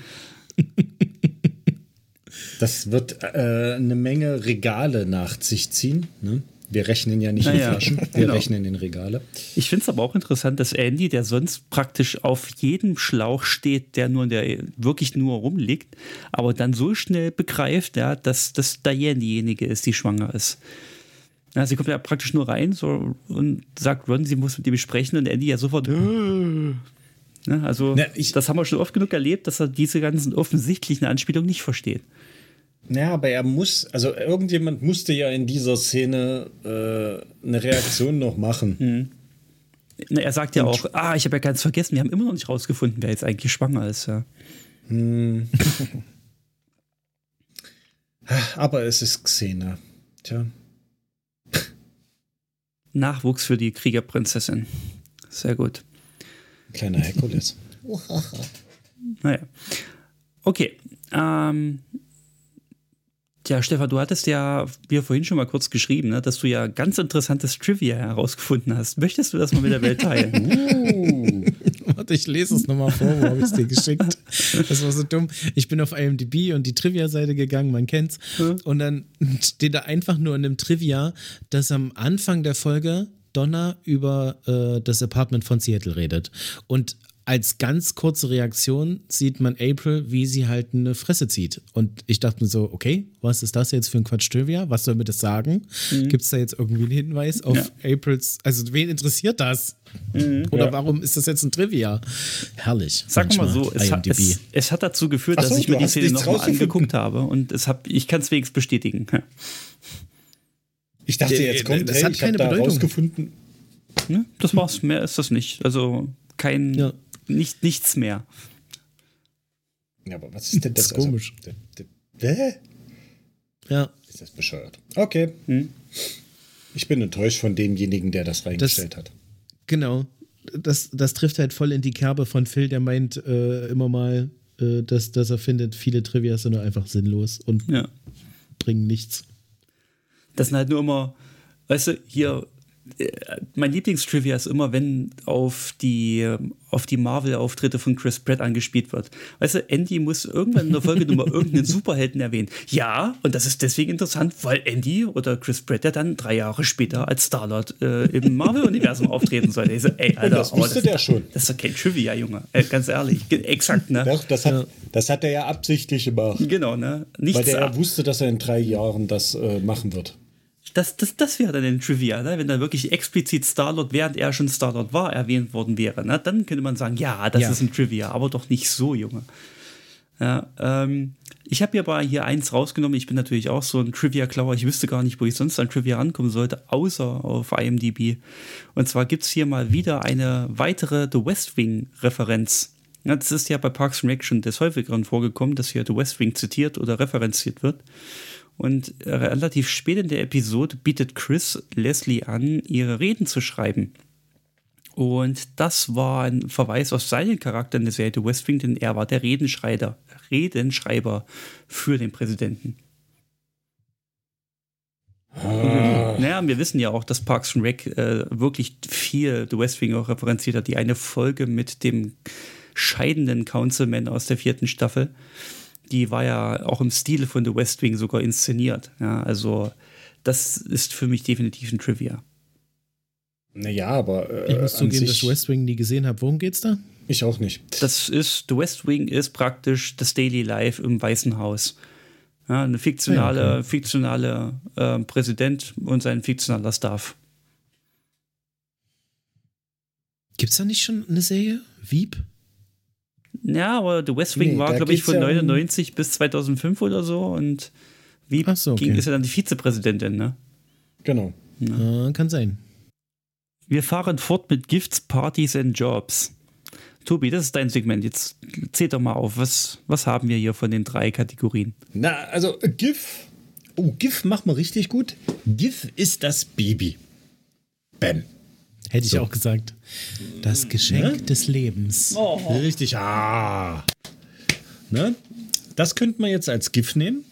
Das wird eine Menge Regale nach sich ziehen. Ne? Wir rechnen ja nicht in Flaschen, wir rechnen in Regale. Ich finde es aber auch interessant, dass Andy, der sonst praktisch auf jedem Schlauch steht, der wirklich nur rumliegt, aber dann so schnell begreift, dass Diane diejenige ist, die schwanger ist. Ja, sie kommt ja praktisch nur rein und sagt Ron, sie muss mit ihm sprechen und Andy ja sofort. Ja, also, das haben wir schon oft genug erlebt, dass er diese ganzen offensichtlichen Anspielungen nicht versteht. Ja, aber irgendjemand musste ja in dieser Szene eine Reaktion noch machen. Na, er sagt ja auch, ich habe ja ganz vergessen, wir haben immer noch nicht rausgefunden, wer jetzt eigentlich schwanger ist. Ja. Aber es ist Xena. Tja. Nachwuchs für die Kriegerprinzessin. Sehr gut. Kleiner Herkules. Naja. Okay. Ja, Stefan, du hattest ja mir vorhin schon mal kurz geschrieben, ne, dass du ja ganz interessantes Trivia herausgefunden hast. Möchtest du das mal mit der Welt teilen? Warte, ich lese es nochmal vor, wo habe ich es dir geschickt? Das war so dumm. Ich bin auf IMDb und die Trivia-Seite gegangen, man kennt's. Und dann steht da einfach nur in dem Trivia, dass am Anfang der Folge Donna über das Apartment von Seattle redet. Und als ganz kurze Reaktion sieht man April, wie sie halt eine Fresse zieht. Und ich dachte mir so, okay, was ist das jetzt für ein Quatsch-Trivia? Was soll mir das sagen? Gibt es da jetzt irgendwie einen Hinweis auf Aprils, also wen interessiert das? Oder warum ist das jetzt ein Trivia? Herrlich. Sag mal so, es hat dazu geführt, dass ich mir die Szene nochmal angeguckt habe und ich kann es wenigstens bestätigen. Ich dachte, jetzt kommt, das hat keine Bedeutung. Rausgefunden. Ne? Das war's, mehr ist das nicht. Also nichts mehr. Ja, aber was ist denn das? Das ist komisch. Ja. Ist das bescheuert? Okay. Ich bin enttäuscht von demjenigen, der das reingestellt hat. Genau. Das trifft halt voll in die Kerbe von Phil, der meint immer mal, dass er findet, viele Trivia sind nur einfach sinnlos und bringen nichts. Das sind halt nur immer, weißt du, hier, mein Lieblingstrivia ist immer, wenn auf die Marvel-Auftritte von Chris Pratt angespielt wird. Weißt du, Andy muss irgendwann in der Folge nochmal irgendeinen Superhelden erwähnen. Ja, und das ist deswegen interessant, weil Andy oder Chris Pratt ja dann 3 Jahre später als Star-Lord im Marvel-Universum auftreten soll. Ich so, ey, Alter, das wusste der schon. Das ist doch kein Trivia, Junge. Ganz ehrlich, exakt, ne? Doch, das hat er ja absichtlich gemacht. Genau, ne? Weil der wusste, dass er in 3 Jahren das machen wird. Das wäre dann ein Trivia, ne? Wenn da wirklich explizit Star-Lord, während er schon Star-Lord war, erwähnt worden wäre. Ne? Dann könnte man sagen, das ist ein Trivia, aber doch nicht so, Junge. Ja, ich habe aber hier eins rausgenommen. Ich bin natürlich auch so ein Trivia-Klauer. Ich wüsste gar nicht, wo ich sonst an Trivia rankommen sollte, außer auf IMDb. Und zwar gibt es hier mal wieder eine weitere The West Wing-Referenz. Ja, das ist ja bei Parks and Rec schon des Häufigeren vorgekommen, dass hier The West Wing zitiert oder referenziert wird. Und relativ spät in der Episode bietet Chris Leslie an, ihre Reden zu schreiben. Und das war ein Verweis auf seinen Charakter in der Serie The West Wing, denn er war der Redenschreiber für den Präsidenten. Naja, wir wissen ja auch, dass Parks and Rec wirklich viel The West Wing auch referenziert hat. Die eine Folge mit dem scheidenden Councilman aus der 4. Staffel, die war ja auch im Stil von The West Wing sogar inszeniert. Ja, also das ist für mich definitiv ein Trivia. Naja, aber ich muss zugeben, dass ich West Wing nie gesehen habe. Worum geht's da? Ich auch nicht. The West Wing ist praktisch das Daily Life im Weißen Haus. Ja, eine fiktionale Präsident und sein fiktionaler Staff. Gibt's da nicht schon eine Serie? Veep? Ja, aber The West Wing war, glaube ich, von 99 bis 2005 oder so und Veep ist ja dann die Vizepräsidentin, ne? Genau. Ja. Kann sein. Wir fahren fort mit Gifts, Partys and Jobs. Tobi, das ist dein Segment. Jetzt zähl doch mal auf. Was haben wir hier von den 3 Kategorien? Na, also GIF. Oh, GIF macht man richtig gut. GIF ist das Baby. Bam. Hätte ich auch gesagt. Das Geschenk des Lebens. Oh. Richtig. Ne? Das könnte man jetzt als GIF nehmen.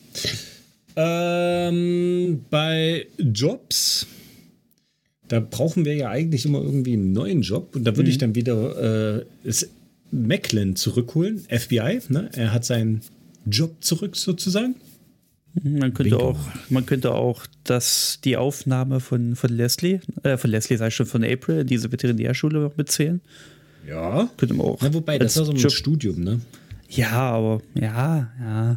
Bei Jobs, da brauchen wir ja eigentlich immer irgendwie einen neuen Job. Und da würde ich dann wieder Macklin zurückholen. FBI, ne? Er hat seinen Job zurück sozusagen. Man könnte auch die Aufnahme von Leslie sei schon von April, diese Veterinärschule noch mitzählen. Ja. Könnte man auch. Na, wobei, das war so ein Studium, ne? Ja, aber ja.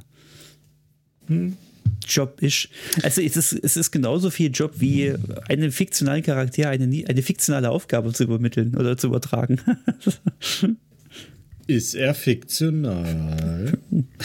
Job ist. Also es ist genauso viel Job wie einem fiktionalen Charakter eine fiktionale Aufgabe zu übermitteln oder zu übertragen. Ist er fiktional?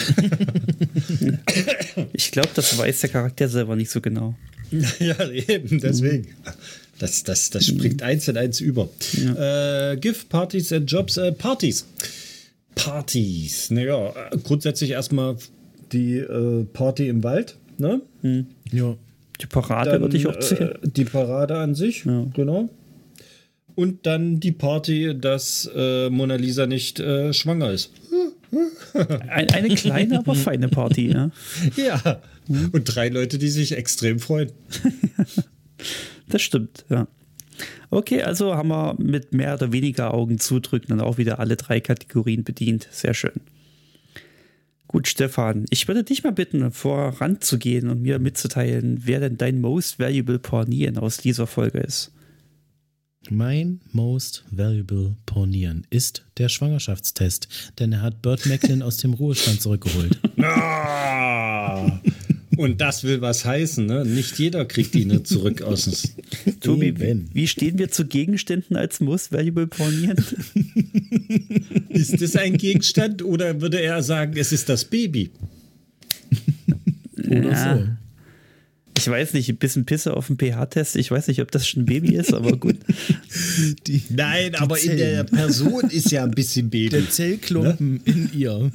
Ich glaube, das weiß der Charakter selber nicht so genau. Ja, eben, deswegen. Das springt 1 in 1 über. Ja. GIF, Partys and Jobs, Partys. Naja, grundsätzlich erstmal die Party im Wald. ne? Ja. Die Parade Dann, würde ich auch zählen. die Parade an sich, genau. Und dann die Party, dass Mona Lisa nicht schwanger ist. Eine kleine, aber feine Party, ja. Ja. Und 3 Leute, die sich extrem freuen. Das stimmt, ja. Okay, also haben wir mit mehr oder weniger Augen zudrücken dann auch wieder alle 3 Kategorien bedient. Sehr schön. Gut, Stefan, ich würde dich mal bitten, voranzugehen und mir mitzuteilen, wer denn dein Most Valuable Pornieren aus dieser Folge ist. Mein Most Valuable Pornieren ist der Schwangerschaftstest, denn er hat Burt Macklin aus dem Ruhestand zurückgeholt. Ah, und das will was heißen, ne? Nicht jeder kriegt ihn zurück aus dem... Tobi, wie stehen wir zu Gegenständen als Most Valuable Pornieren? Ist das ein Gegenstand oder würde er sagen, es ist das Baby? Oder so. Ich weiß nicht, ein bisschen Pisse auf dem pH-Test. Ich weiß nicht, ob das schon ein Baby ist, aber gut. Nein, aber in der Person ist ja ein bisschen Baby. Der Zellklumpen in ihr.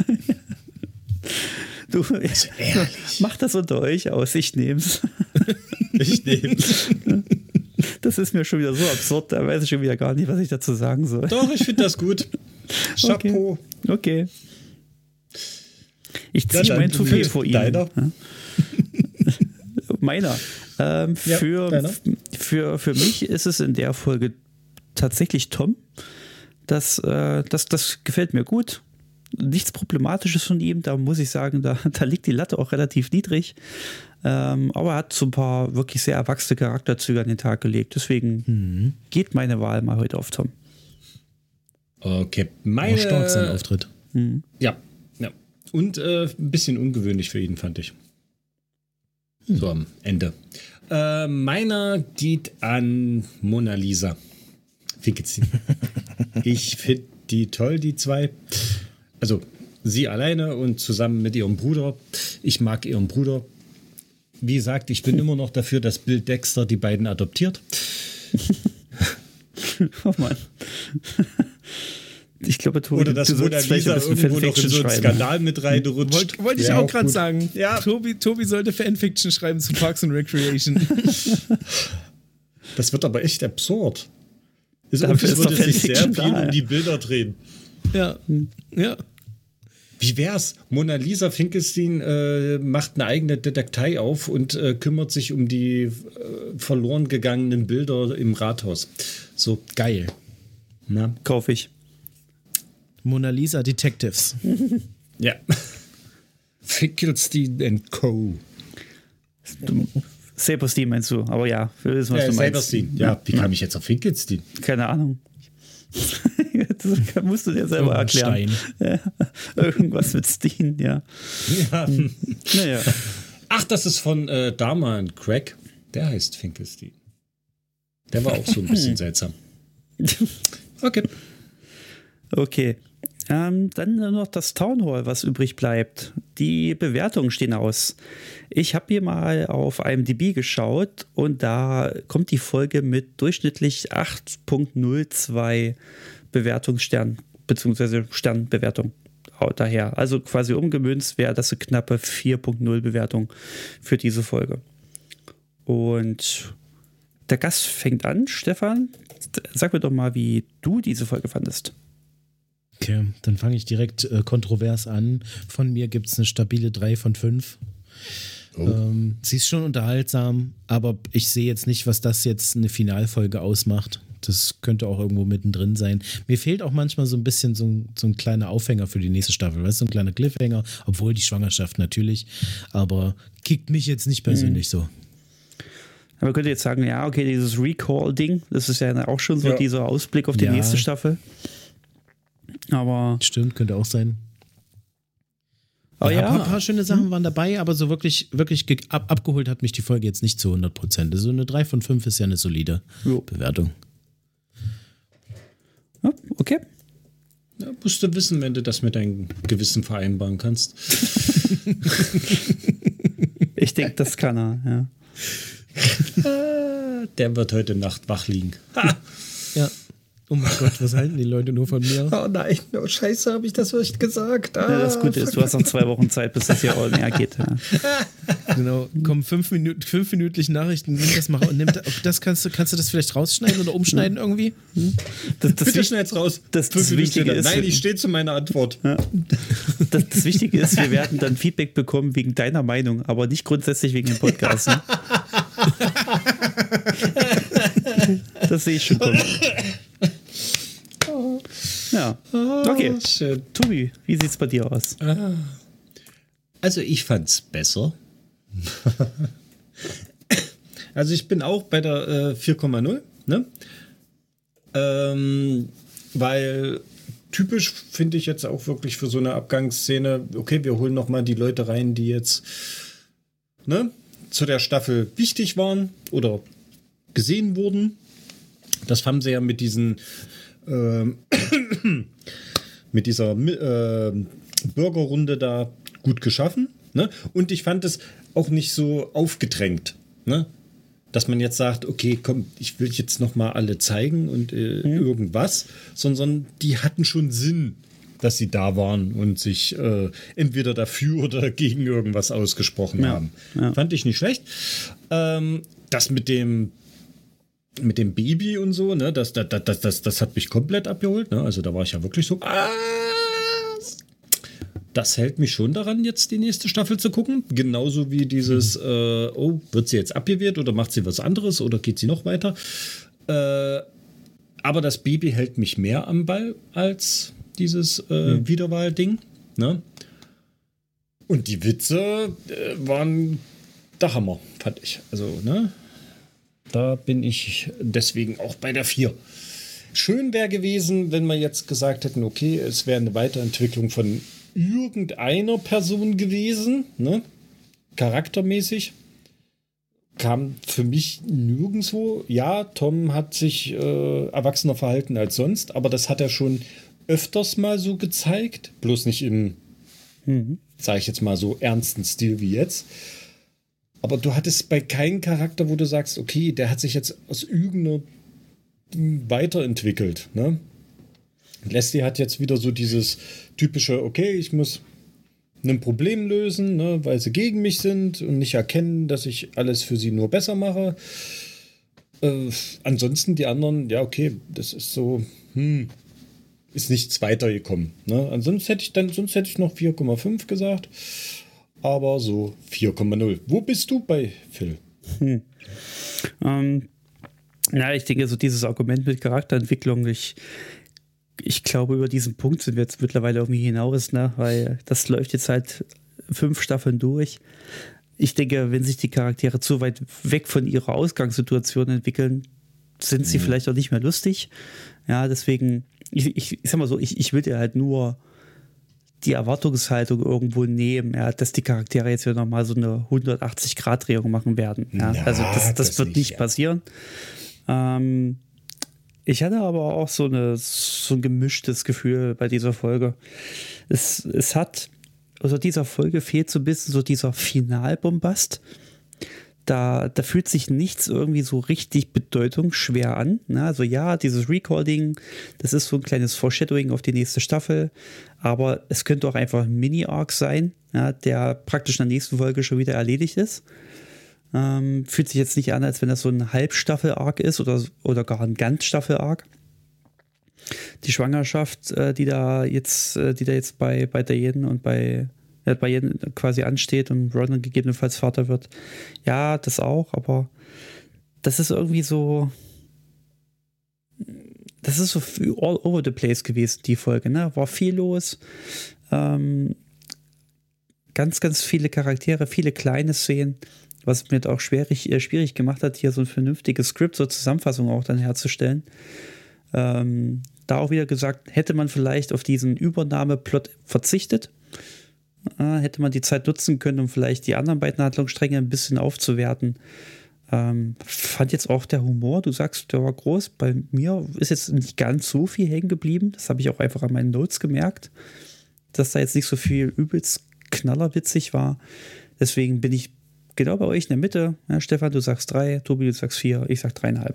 Du, mach das unter euch aus, ich nehm's. Ich nehm's. Das ist mir schon wieder so absurd, da weiß ich schon wieder gar nicht, was ich dazu sagen soll. Doch, ich finde das gut. Chapeau. Okay. Ich ziehe mein Toupet vor ihm. Deiner? Meiner. Für mich ist es in der Folge tatsächlich Tom. Das gefällt mir gut. Nichts Problematisches von ihm, da muss ich sagen, da liegt die Latte auch relativ niedrig. Aber er hat so ein paar wirklich sehr erwachsene Charakterzüge an den Tag gelegt. Deswegen geht meine Wahl mal heute auf Tom. Okay. Auch stark sein Auftritt. Ja. Und ein bisschen ungewöhnlich für ihn, fand ich. So am Ende. Meiner geht an Mona Lisa. Finkelstein. Ich finde die toll, die 2. Also sie alleine und zusammen mit ihrem Bruder. Ich mag ihren Bruder. Wie gesagt, ich bin immer noch dafür, dass Bill Dexter die beiden adoptiert. Oh Mann. Ich glaube, Tobi, oder dass Mona Lisa irgendwo noch in so einen Skandal mit reinrutscht. Wollte ich auch gerade sagen. Ja. Tobi sollte Fanfiction schreiben zu Parks and Recreation. Das wird aber echt absurd. Es Dafür würde sich Fanfiction sehr viel da, um die Bilder drehen. Ja. Wie wär's? Mona Lisa Finkelstein macht eine eigene Detektei auf und kümmert sich um die verloren gegangenen Bilder im Rathaus. So geil. Na? Kaufe ich. Mona Lisa Detectives. Ja. Finkelstein & Co. Saberstein meinst du, aber ja, wir wissen, was du meinst. Saberstein. Ja, wie kam ich jetzt auf Finkelstein? Keine Ahnung. Das musst du dir selber erklären. Ja. Irgendwas mit Steen, ja. Naja. Ach, das ist von Dharma und Craig. Der heißt Finkelstein. Der war auch so ein bisschen seltsam. Okay. Dann noch das Town Hall, was übrig bleibt. Die Bewertungen stehen aus. Ich habe hier mal auf IMDb geschaut und da kommt die Folge mit durchschnittlich 8.02 Bewertungsstern bzw. Sternbewertung daher. Also quasi umgemünzt wäre das eine knappe 4.0 Bewertung für diese Folge. Und der Gast fängt an. Stefan, sag mir doch mal, wie du diese Folge fandest. Okay, dann fange ich direkt kontrovers an. Von mir gibt es eine stabile 3 von 5. Sie ist schon unterhaltsam, aber ich sehe jetzt nicht, was das jetzt eine Finalfolge ausmacht. Das könnte auch irgendwo mittendrin sein. Mir fehlt auch manchmal so ein bisschen so ein kleiner Aufhänger für die nächste Staffel. Weißt du, so ein kleiner Cliffhanger, obwohl die Schwangerschaft natürlich, aber kickt mich jetzt nicht persönlich so. Aber man könnte jetzt sagen, ja, okay, dieses Recall-Ding, das ist ja auch schon so dieser Ausblick auf die nächste Staffel. Aber stimmt, könnte auch sein. Oh ein paar schöne Sachen waren dabei, aber so wirklich abgeholt hat mich die Folge jetzt nicht zu 100%. Also eine 3 von 5 ist ja eine solide Bewertung. Ja, okay. Ja, musst du wissen, wenn du das mit deinem Gewissen vereinbaren kannst. Ich denke, das kann er, ja. Der wird heute Nacht wach liegen. Ja. Oh mein Gott, was halten die Leute nur von mir? Oh nein, oh Scheiße, habe ich das echt gesagt. Ja, das Gute ist, du hast noch 2 Wochen Zeit, bis das hier on air geht. Ja. Genau, kommen 5-minütliche Nachrichten, kannst du das vielleicht rausschneiden oder umschneiden irgendwie? Bitte schneid's raus. Das Wichtige ist, nein, ich stehe zu meiner Antwort. Ja. Das Wichtige ist, wir werden dann Feedback bekommen wegen deiner Meinung, aber nicht grundsätzlich wegen dem Podcast. Ne? Das sehe ich schon kommen. Ja, okay. Schön. Tobi, wie sieht's bei dir aus? Also ich fand's besser. Also ich bin auch bei der 4,0, ne? Weil typisch finde ich jetzt auch wirklich für so eine Abgangsszene, okay, wir holen nochmal die Leute rein, die jetzt zu der Staffel wichtig waren oder gesehen wurden. Das haben sie ja mit diesen mit dieser Bürgerrunde da gut geschaffen. Ne? Und ich fand es auch nicht so aufgedrängt, ne? Dass man jetzt sagt, okay, komm, ich will jetzt noch mal alle zeigen und irgendwas, sondern die hatten schon Sinn, dass sie da waren und sich entweder dafür oder gegen irgendwas ausgesprochen haben. Ja. Fand ich nicht schlecht. Das mit dem Baby und so, ne, das hat mich komplett abgeholt. Ne? Also da war ich ja wirklich so, das hält mich schon daran, jetzt die nächste Staffel zu gucken. Genauso wie dieses, wird sie jetzt abgewehrt oder macht sie was anderes oder geht sie noch weiter? Aber das Baby hält mich mehr am Ball als dieses Wiederwahl-Ding. Ne? Und die Witze waren der Hammer, fand ich. Also, ne? Da bin ich deswegen auch bei der 4. Schön wäre gewesen, wenn wir jetzt gesagt hätten, okay, es wäre eine Weiterentwicklung von irgendeiner Person gewesen, ne? Charaktermäßig. Kam für mich nirgendwo. Ja, Tom hat sich erwachsener verhalten als sonst, aber das hat er schon öfters mal so gezeigt. Bloß nicht im, sage ich jetzt mal so, ernsten Stil wie jetzt. Aber du hattest bei keinem Charakter, wo du sagst, okay, der hat sich jetzt aus irgendeiner weiterentwickelt. Ne? Leslie hat jetzt wieder so dieses typische, okay, ich muss ein Problem lösen, ne, weil sie gegen mich sind und nicht erkennen, dass ich alles für sie nur besser mache. Ansonsten die anderen, ja, okay, das ist so, ist nichts weitergekommen. Ne? Sonst hätte ich noch 4,5 gesagt. Aber so 4,0. Wo bist du bei Phil? Ich denke, so dieses Argument mit Charakterentwicklung, ich glaube, über diesen Punkt sind wir jetzt mittlerweile irgendwie hinaus, ne? Weil das läuft jetzt halt 5 Staffeln durch. Ich denke, wenn sich die Charaktere zu weit weg von ihrer Ausgangssituation entwickeln, sind sie vielleicht auch nicht mehr lustig. Ja, deswegen, ich sag mal so, ich würde ja halt nur die Erwartungshaltung irgendwo nehmen, ja, dass die Charaktere jetzt wieder nochmal so eine 180-Grad-Drehung machen werden. Ja. Also das wird nicht passieren. Ich hatte aber auch so ein gemischtes Gefühl bei dieser Folge. Also dieser Folge fehlt so ein bisschen so dieser Finalbombast. Da fühlt sich nichts irgendwie so richtig bedeutungsschwer an. Ne? Also ja, dieses Recording, das ist so ein kleines Foreshadowing auf die nächste Staffel, aber es könnte auch einfach ein Mini-Arc sein, ja, der praktisch in der nächsten Folge schon wieder erledigt ist. Fühlt sich jetzt nicht an, als wenn das so ein Halbstaffel-Arc ist oder gar ein Ganzstaffel-Arc. Die Schwangerschaft, die da jetzt bei Diane und bei Yen quasi ansteht und Ronan gegebenenfalls Vater wird. Ja, das auch, aber das ist irgendwie so, das ist so all over the place gewesen, die Folge, ne? War viel los, ganz, ganz viele Charaktere, viele kleine Szenen, was mir auch schwierig gemacht hat, hier so ein vernünftiges Skript, so Zusammenfassung auch dann herzustellen. Da auch wieder gesagt, hätte man vielleicht auf diesen Übernahmeplot verzichtet, hätte man die Zeit nutzen können, um vielleicht die anderen beiden Handlungsstränge ein bisschen aufzuwerten. Fand jetzt auch der Humor, du sagst, der war groß. Bei mir ist jetzt nicht ganz so viel hängen geblieben. Das habe ich auch einfach an meinen Notes gemerkt, dass da jetzt nicht so viel übelst knallerwitzig war. Deswegen bin ich genau bei euch in der Mitte. Ja, Stefan, du sagst 3, Tobi, du sagst 4, ich sag 3,5.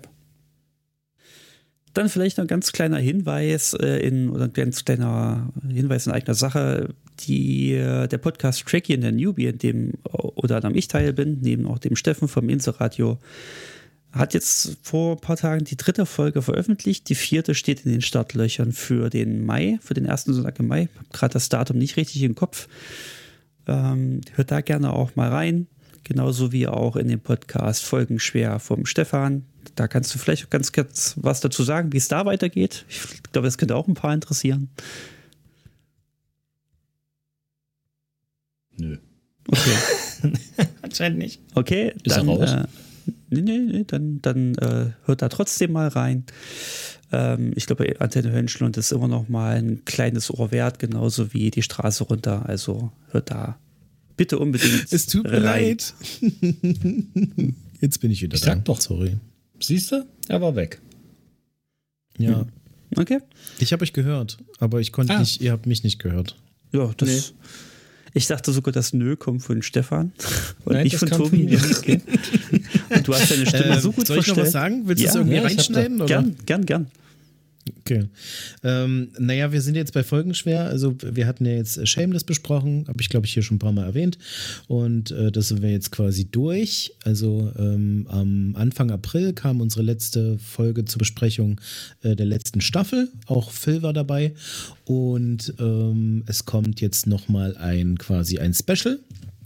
Dann vielleicht noch ein ganz kleiner Hinweis in eigener Sache. der Podcast Trekkie in der Newbie, in dem unter anderem ich Teil bin, neben auch dem Steffen vom Inselradio, hat jetzt vor ein paar Tagen die 3. Folge veröffentlicht. Die 4. steht in den Startlöchern für den Mai, für den ersten Sonntag im Mai. Ich habe gerade das Datum nicht richtig im Kopf. Hört da gerne auch mal rein. Genauso wie auch in dem Podcast Folgenschwer vom Stefan. Da kannst du vielleicht ganz kurz was dazu sagen, wie es da weitergeht. Ich glaube, das könnte auch ein paar interessieren. Nö. Okay. Anscheinend nicht. Okay, ist dann, er raus? Nee, dann hört da trotzdem mal rein. Ich glaube, Antenne Hönschlund ist immer noch mal ein kleines Ohr wert, genauso wie die Straße runter. Also hört da bitte unbedingt Es tut mir leid. Jetzt bin ich wieder Ich da. sag doch. Sorry. Siehst du? Er war weg. Ja. Okay. Ich habe euch gehört, aber ich konnte nicht, ihr habt mich nicht gehört. Ja, das. Ich dachte sogar, das Nö kommt von Stefan und Nein, nicht das von kam Tobi. von mir. Okay. Und du hast deine Stimme so gut soll ich noch was verstellt. sagen? Willst du Ja, es irgendwie ja, ich hab reinschneiden? Oder? Gern. Okay. Naja, wir sind jetzt bei Folgenschwer. Also wir hatten ja jetzt Shameless besprochen, habe ich glaube ich hier schon ein paar Mal erwähnt. Und das sind wir jetzt quasi durch. Also am Anfang April kam unsere letzte Folge zur Besprechung der letzten Staffel. Auch Phil war dabei. Und es kommt jetzt nochmal quasi ein Special.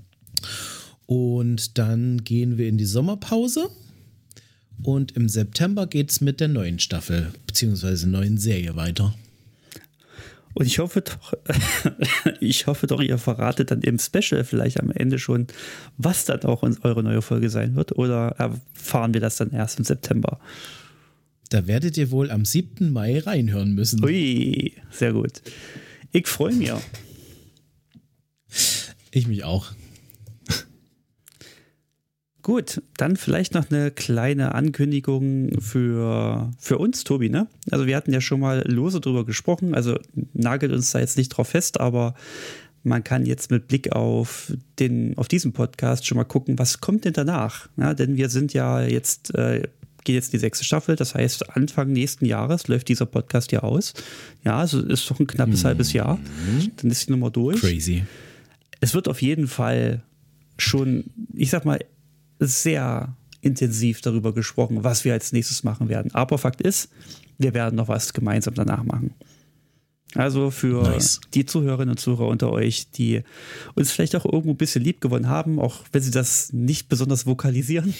Und dann gehen wir in die Sommerpause. Und im September geht es mit der neuen Staffel, beziehungsweise neuen Serie weiter. Und ich hoffe doch, ihr verratet dann im Special vielleicht am Ende schon, was dann auch eure neue Folge sein wird. Oder erfahren wir das dann erst im September? Da werdet ihr wohl am 7. Mai reinhören müssen. Ui, sehr gut. Ich freue mich. Ich mich auch. Gut, dann vielleicht noch eine kleine Ankündigung für uns, Tobi, ne? Also wir hatten ja schon mal lose drüber gesprochen, also nagelt uns da jetzt nicht drauf fest, aber man kann jetzt mit Blick auf diesen Podcast schon mal gucken, was kommt denn danach? Ja, denn wir sind ja jetzt, geht jetzt die 6. Staffel, das heißt Anfang nächsten Jahres läuft dieser Podcast ja aus. Ja, also ist doch ein knappes halbes Jahr. Dann ist die Nummer durch. Crazy. Es wird auf jeden Fall schon, ich sag mal, sehr intensiv darüber gesprochen, was wir als nächstes machen werden. Aber Fakt ist, wir werden noch was gemeinsam danach machen. Also für die Zuhörerinnen und Zuhörer unter euch, die uns vielleicht auch irgendwo ein bisschen lieb gewonnen haben, auch wenn sie das nicht besonders vokalisieren.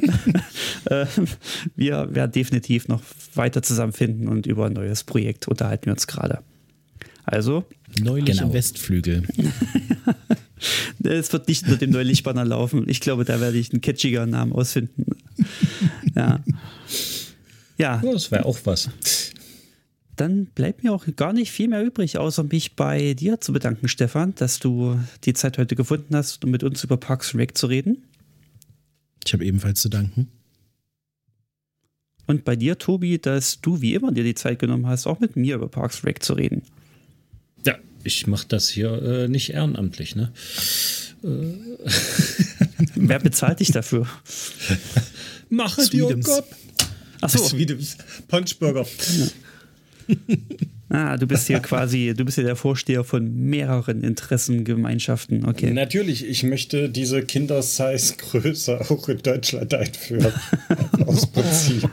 Wir werden definitiv noch weiter zusammenfinden und über ein neues Projekt unterhalten wir uns gerade. Also Neulich im Westflügel. Es wird nicht unter dem Neulich-Banner laufen. Ich glaube, da werde ich einen catchiger Namen ausfinden. Ja. Ja. Das wäre auch was. Dann bleibt mir auch gar nicht viel mehr übrig, außer mich bei dir zu bedanken, Stefan, dass du die Zeit heute gefunden hast, um mit uns über Parks and Rec zu reden. Ich habe ebenfalls zu danken. Und bei dir, Tobi, dass du wie immer dir die Zeit genommen hast, auch mit mir über Parks and Rec zu reden. Ja, ich mache das hier nicht ehrenamtlich, ne? Wer bezahlt dich dafür? Mache dir, oh Gott. Achso. Sweetums Punchburger. Du bist hier der Vorsteher von mehreren Interessengemeinschaften. Okay. Natürlich, ich möchte diese Kindersize-Größe auch in Deutschland einführen. Aus Prinzip.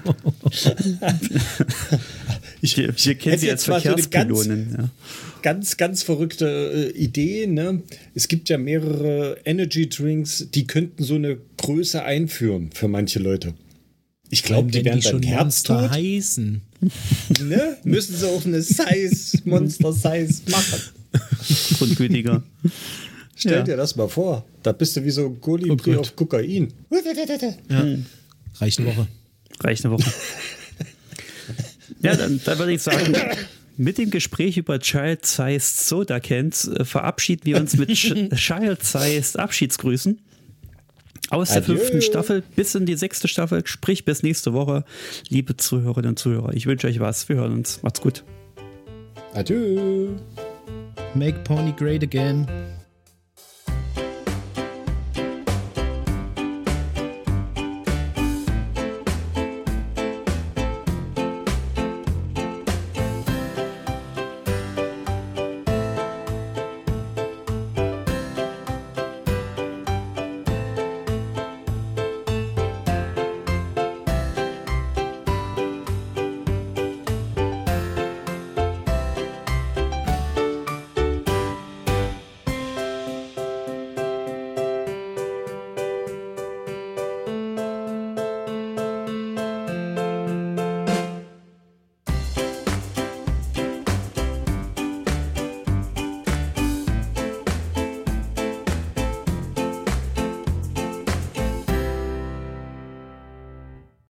Wir kennen sie als Verkehrspilonen. So ganz verrückte Idee. Ne? Es gibt ja mehrere Energy Drinks, die könnten so eine Größe einführen für manche Leute. Ich glaube, die werden dann herztot heißen. Ne? Müssen sie auch eine Monster-Size machen. Grundgütiger. Stell dir das mal vor. Da bist du wie so ein Kolibri auf Kokain. Ja. Reicht eine Woche. Ja, dann würde ich sagen, mit dem Gespräch über Child-Sized Soda Cans verabschieden wir uns mit Child-Sized Abschiedsgrüßen. Aus der 5. Staffel bis in die 6. Staffel, sprich bis nächste Woche. Liebe Zuhörerinnen und Zuhörer, ich wünsche euch was. Wir hören uns. Macht's gut. Adieu. Make Pony great again.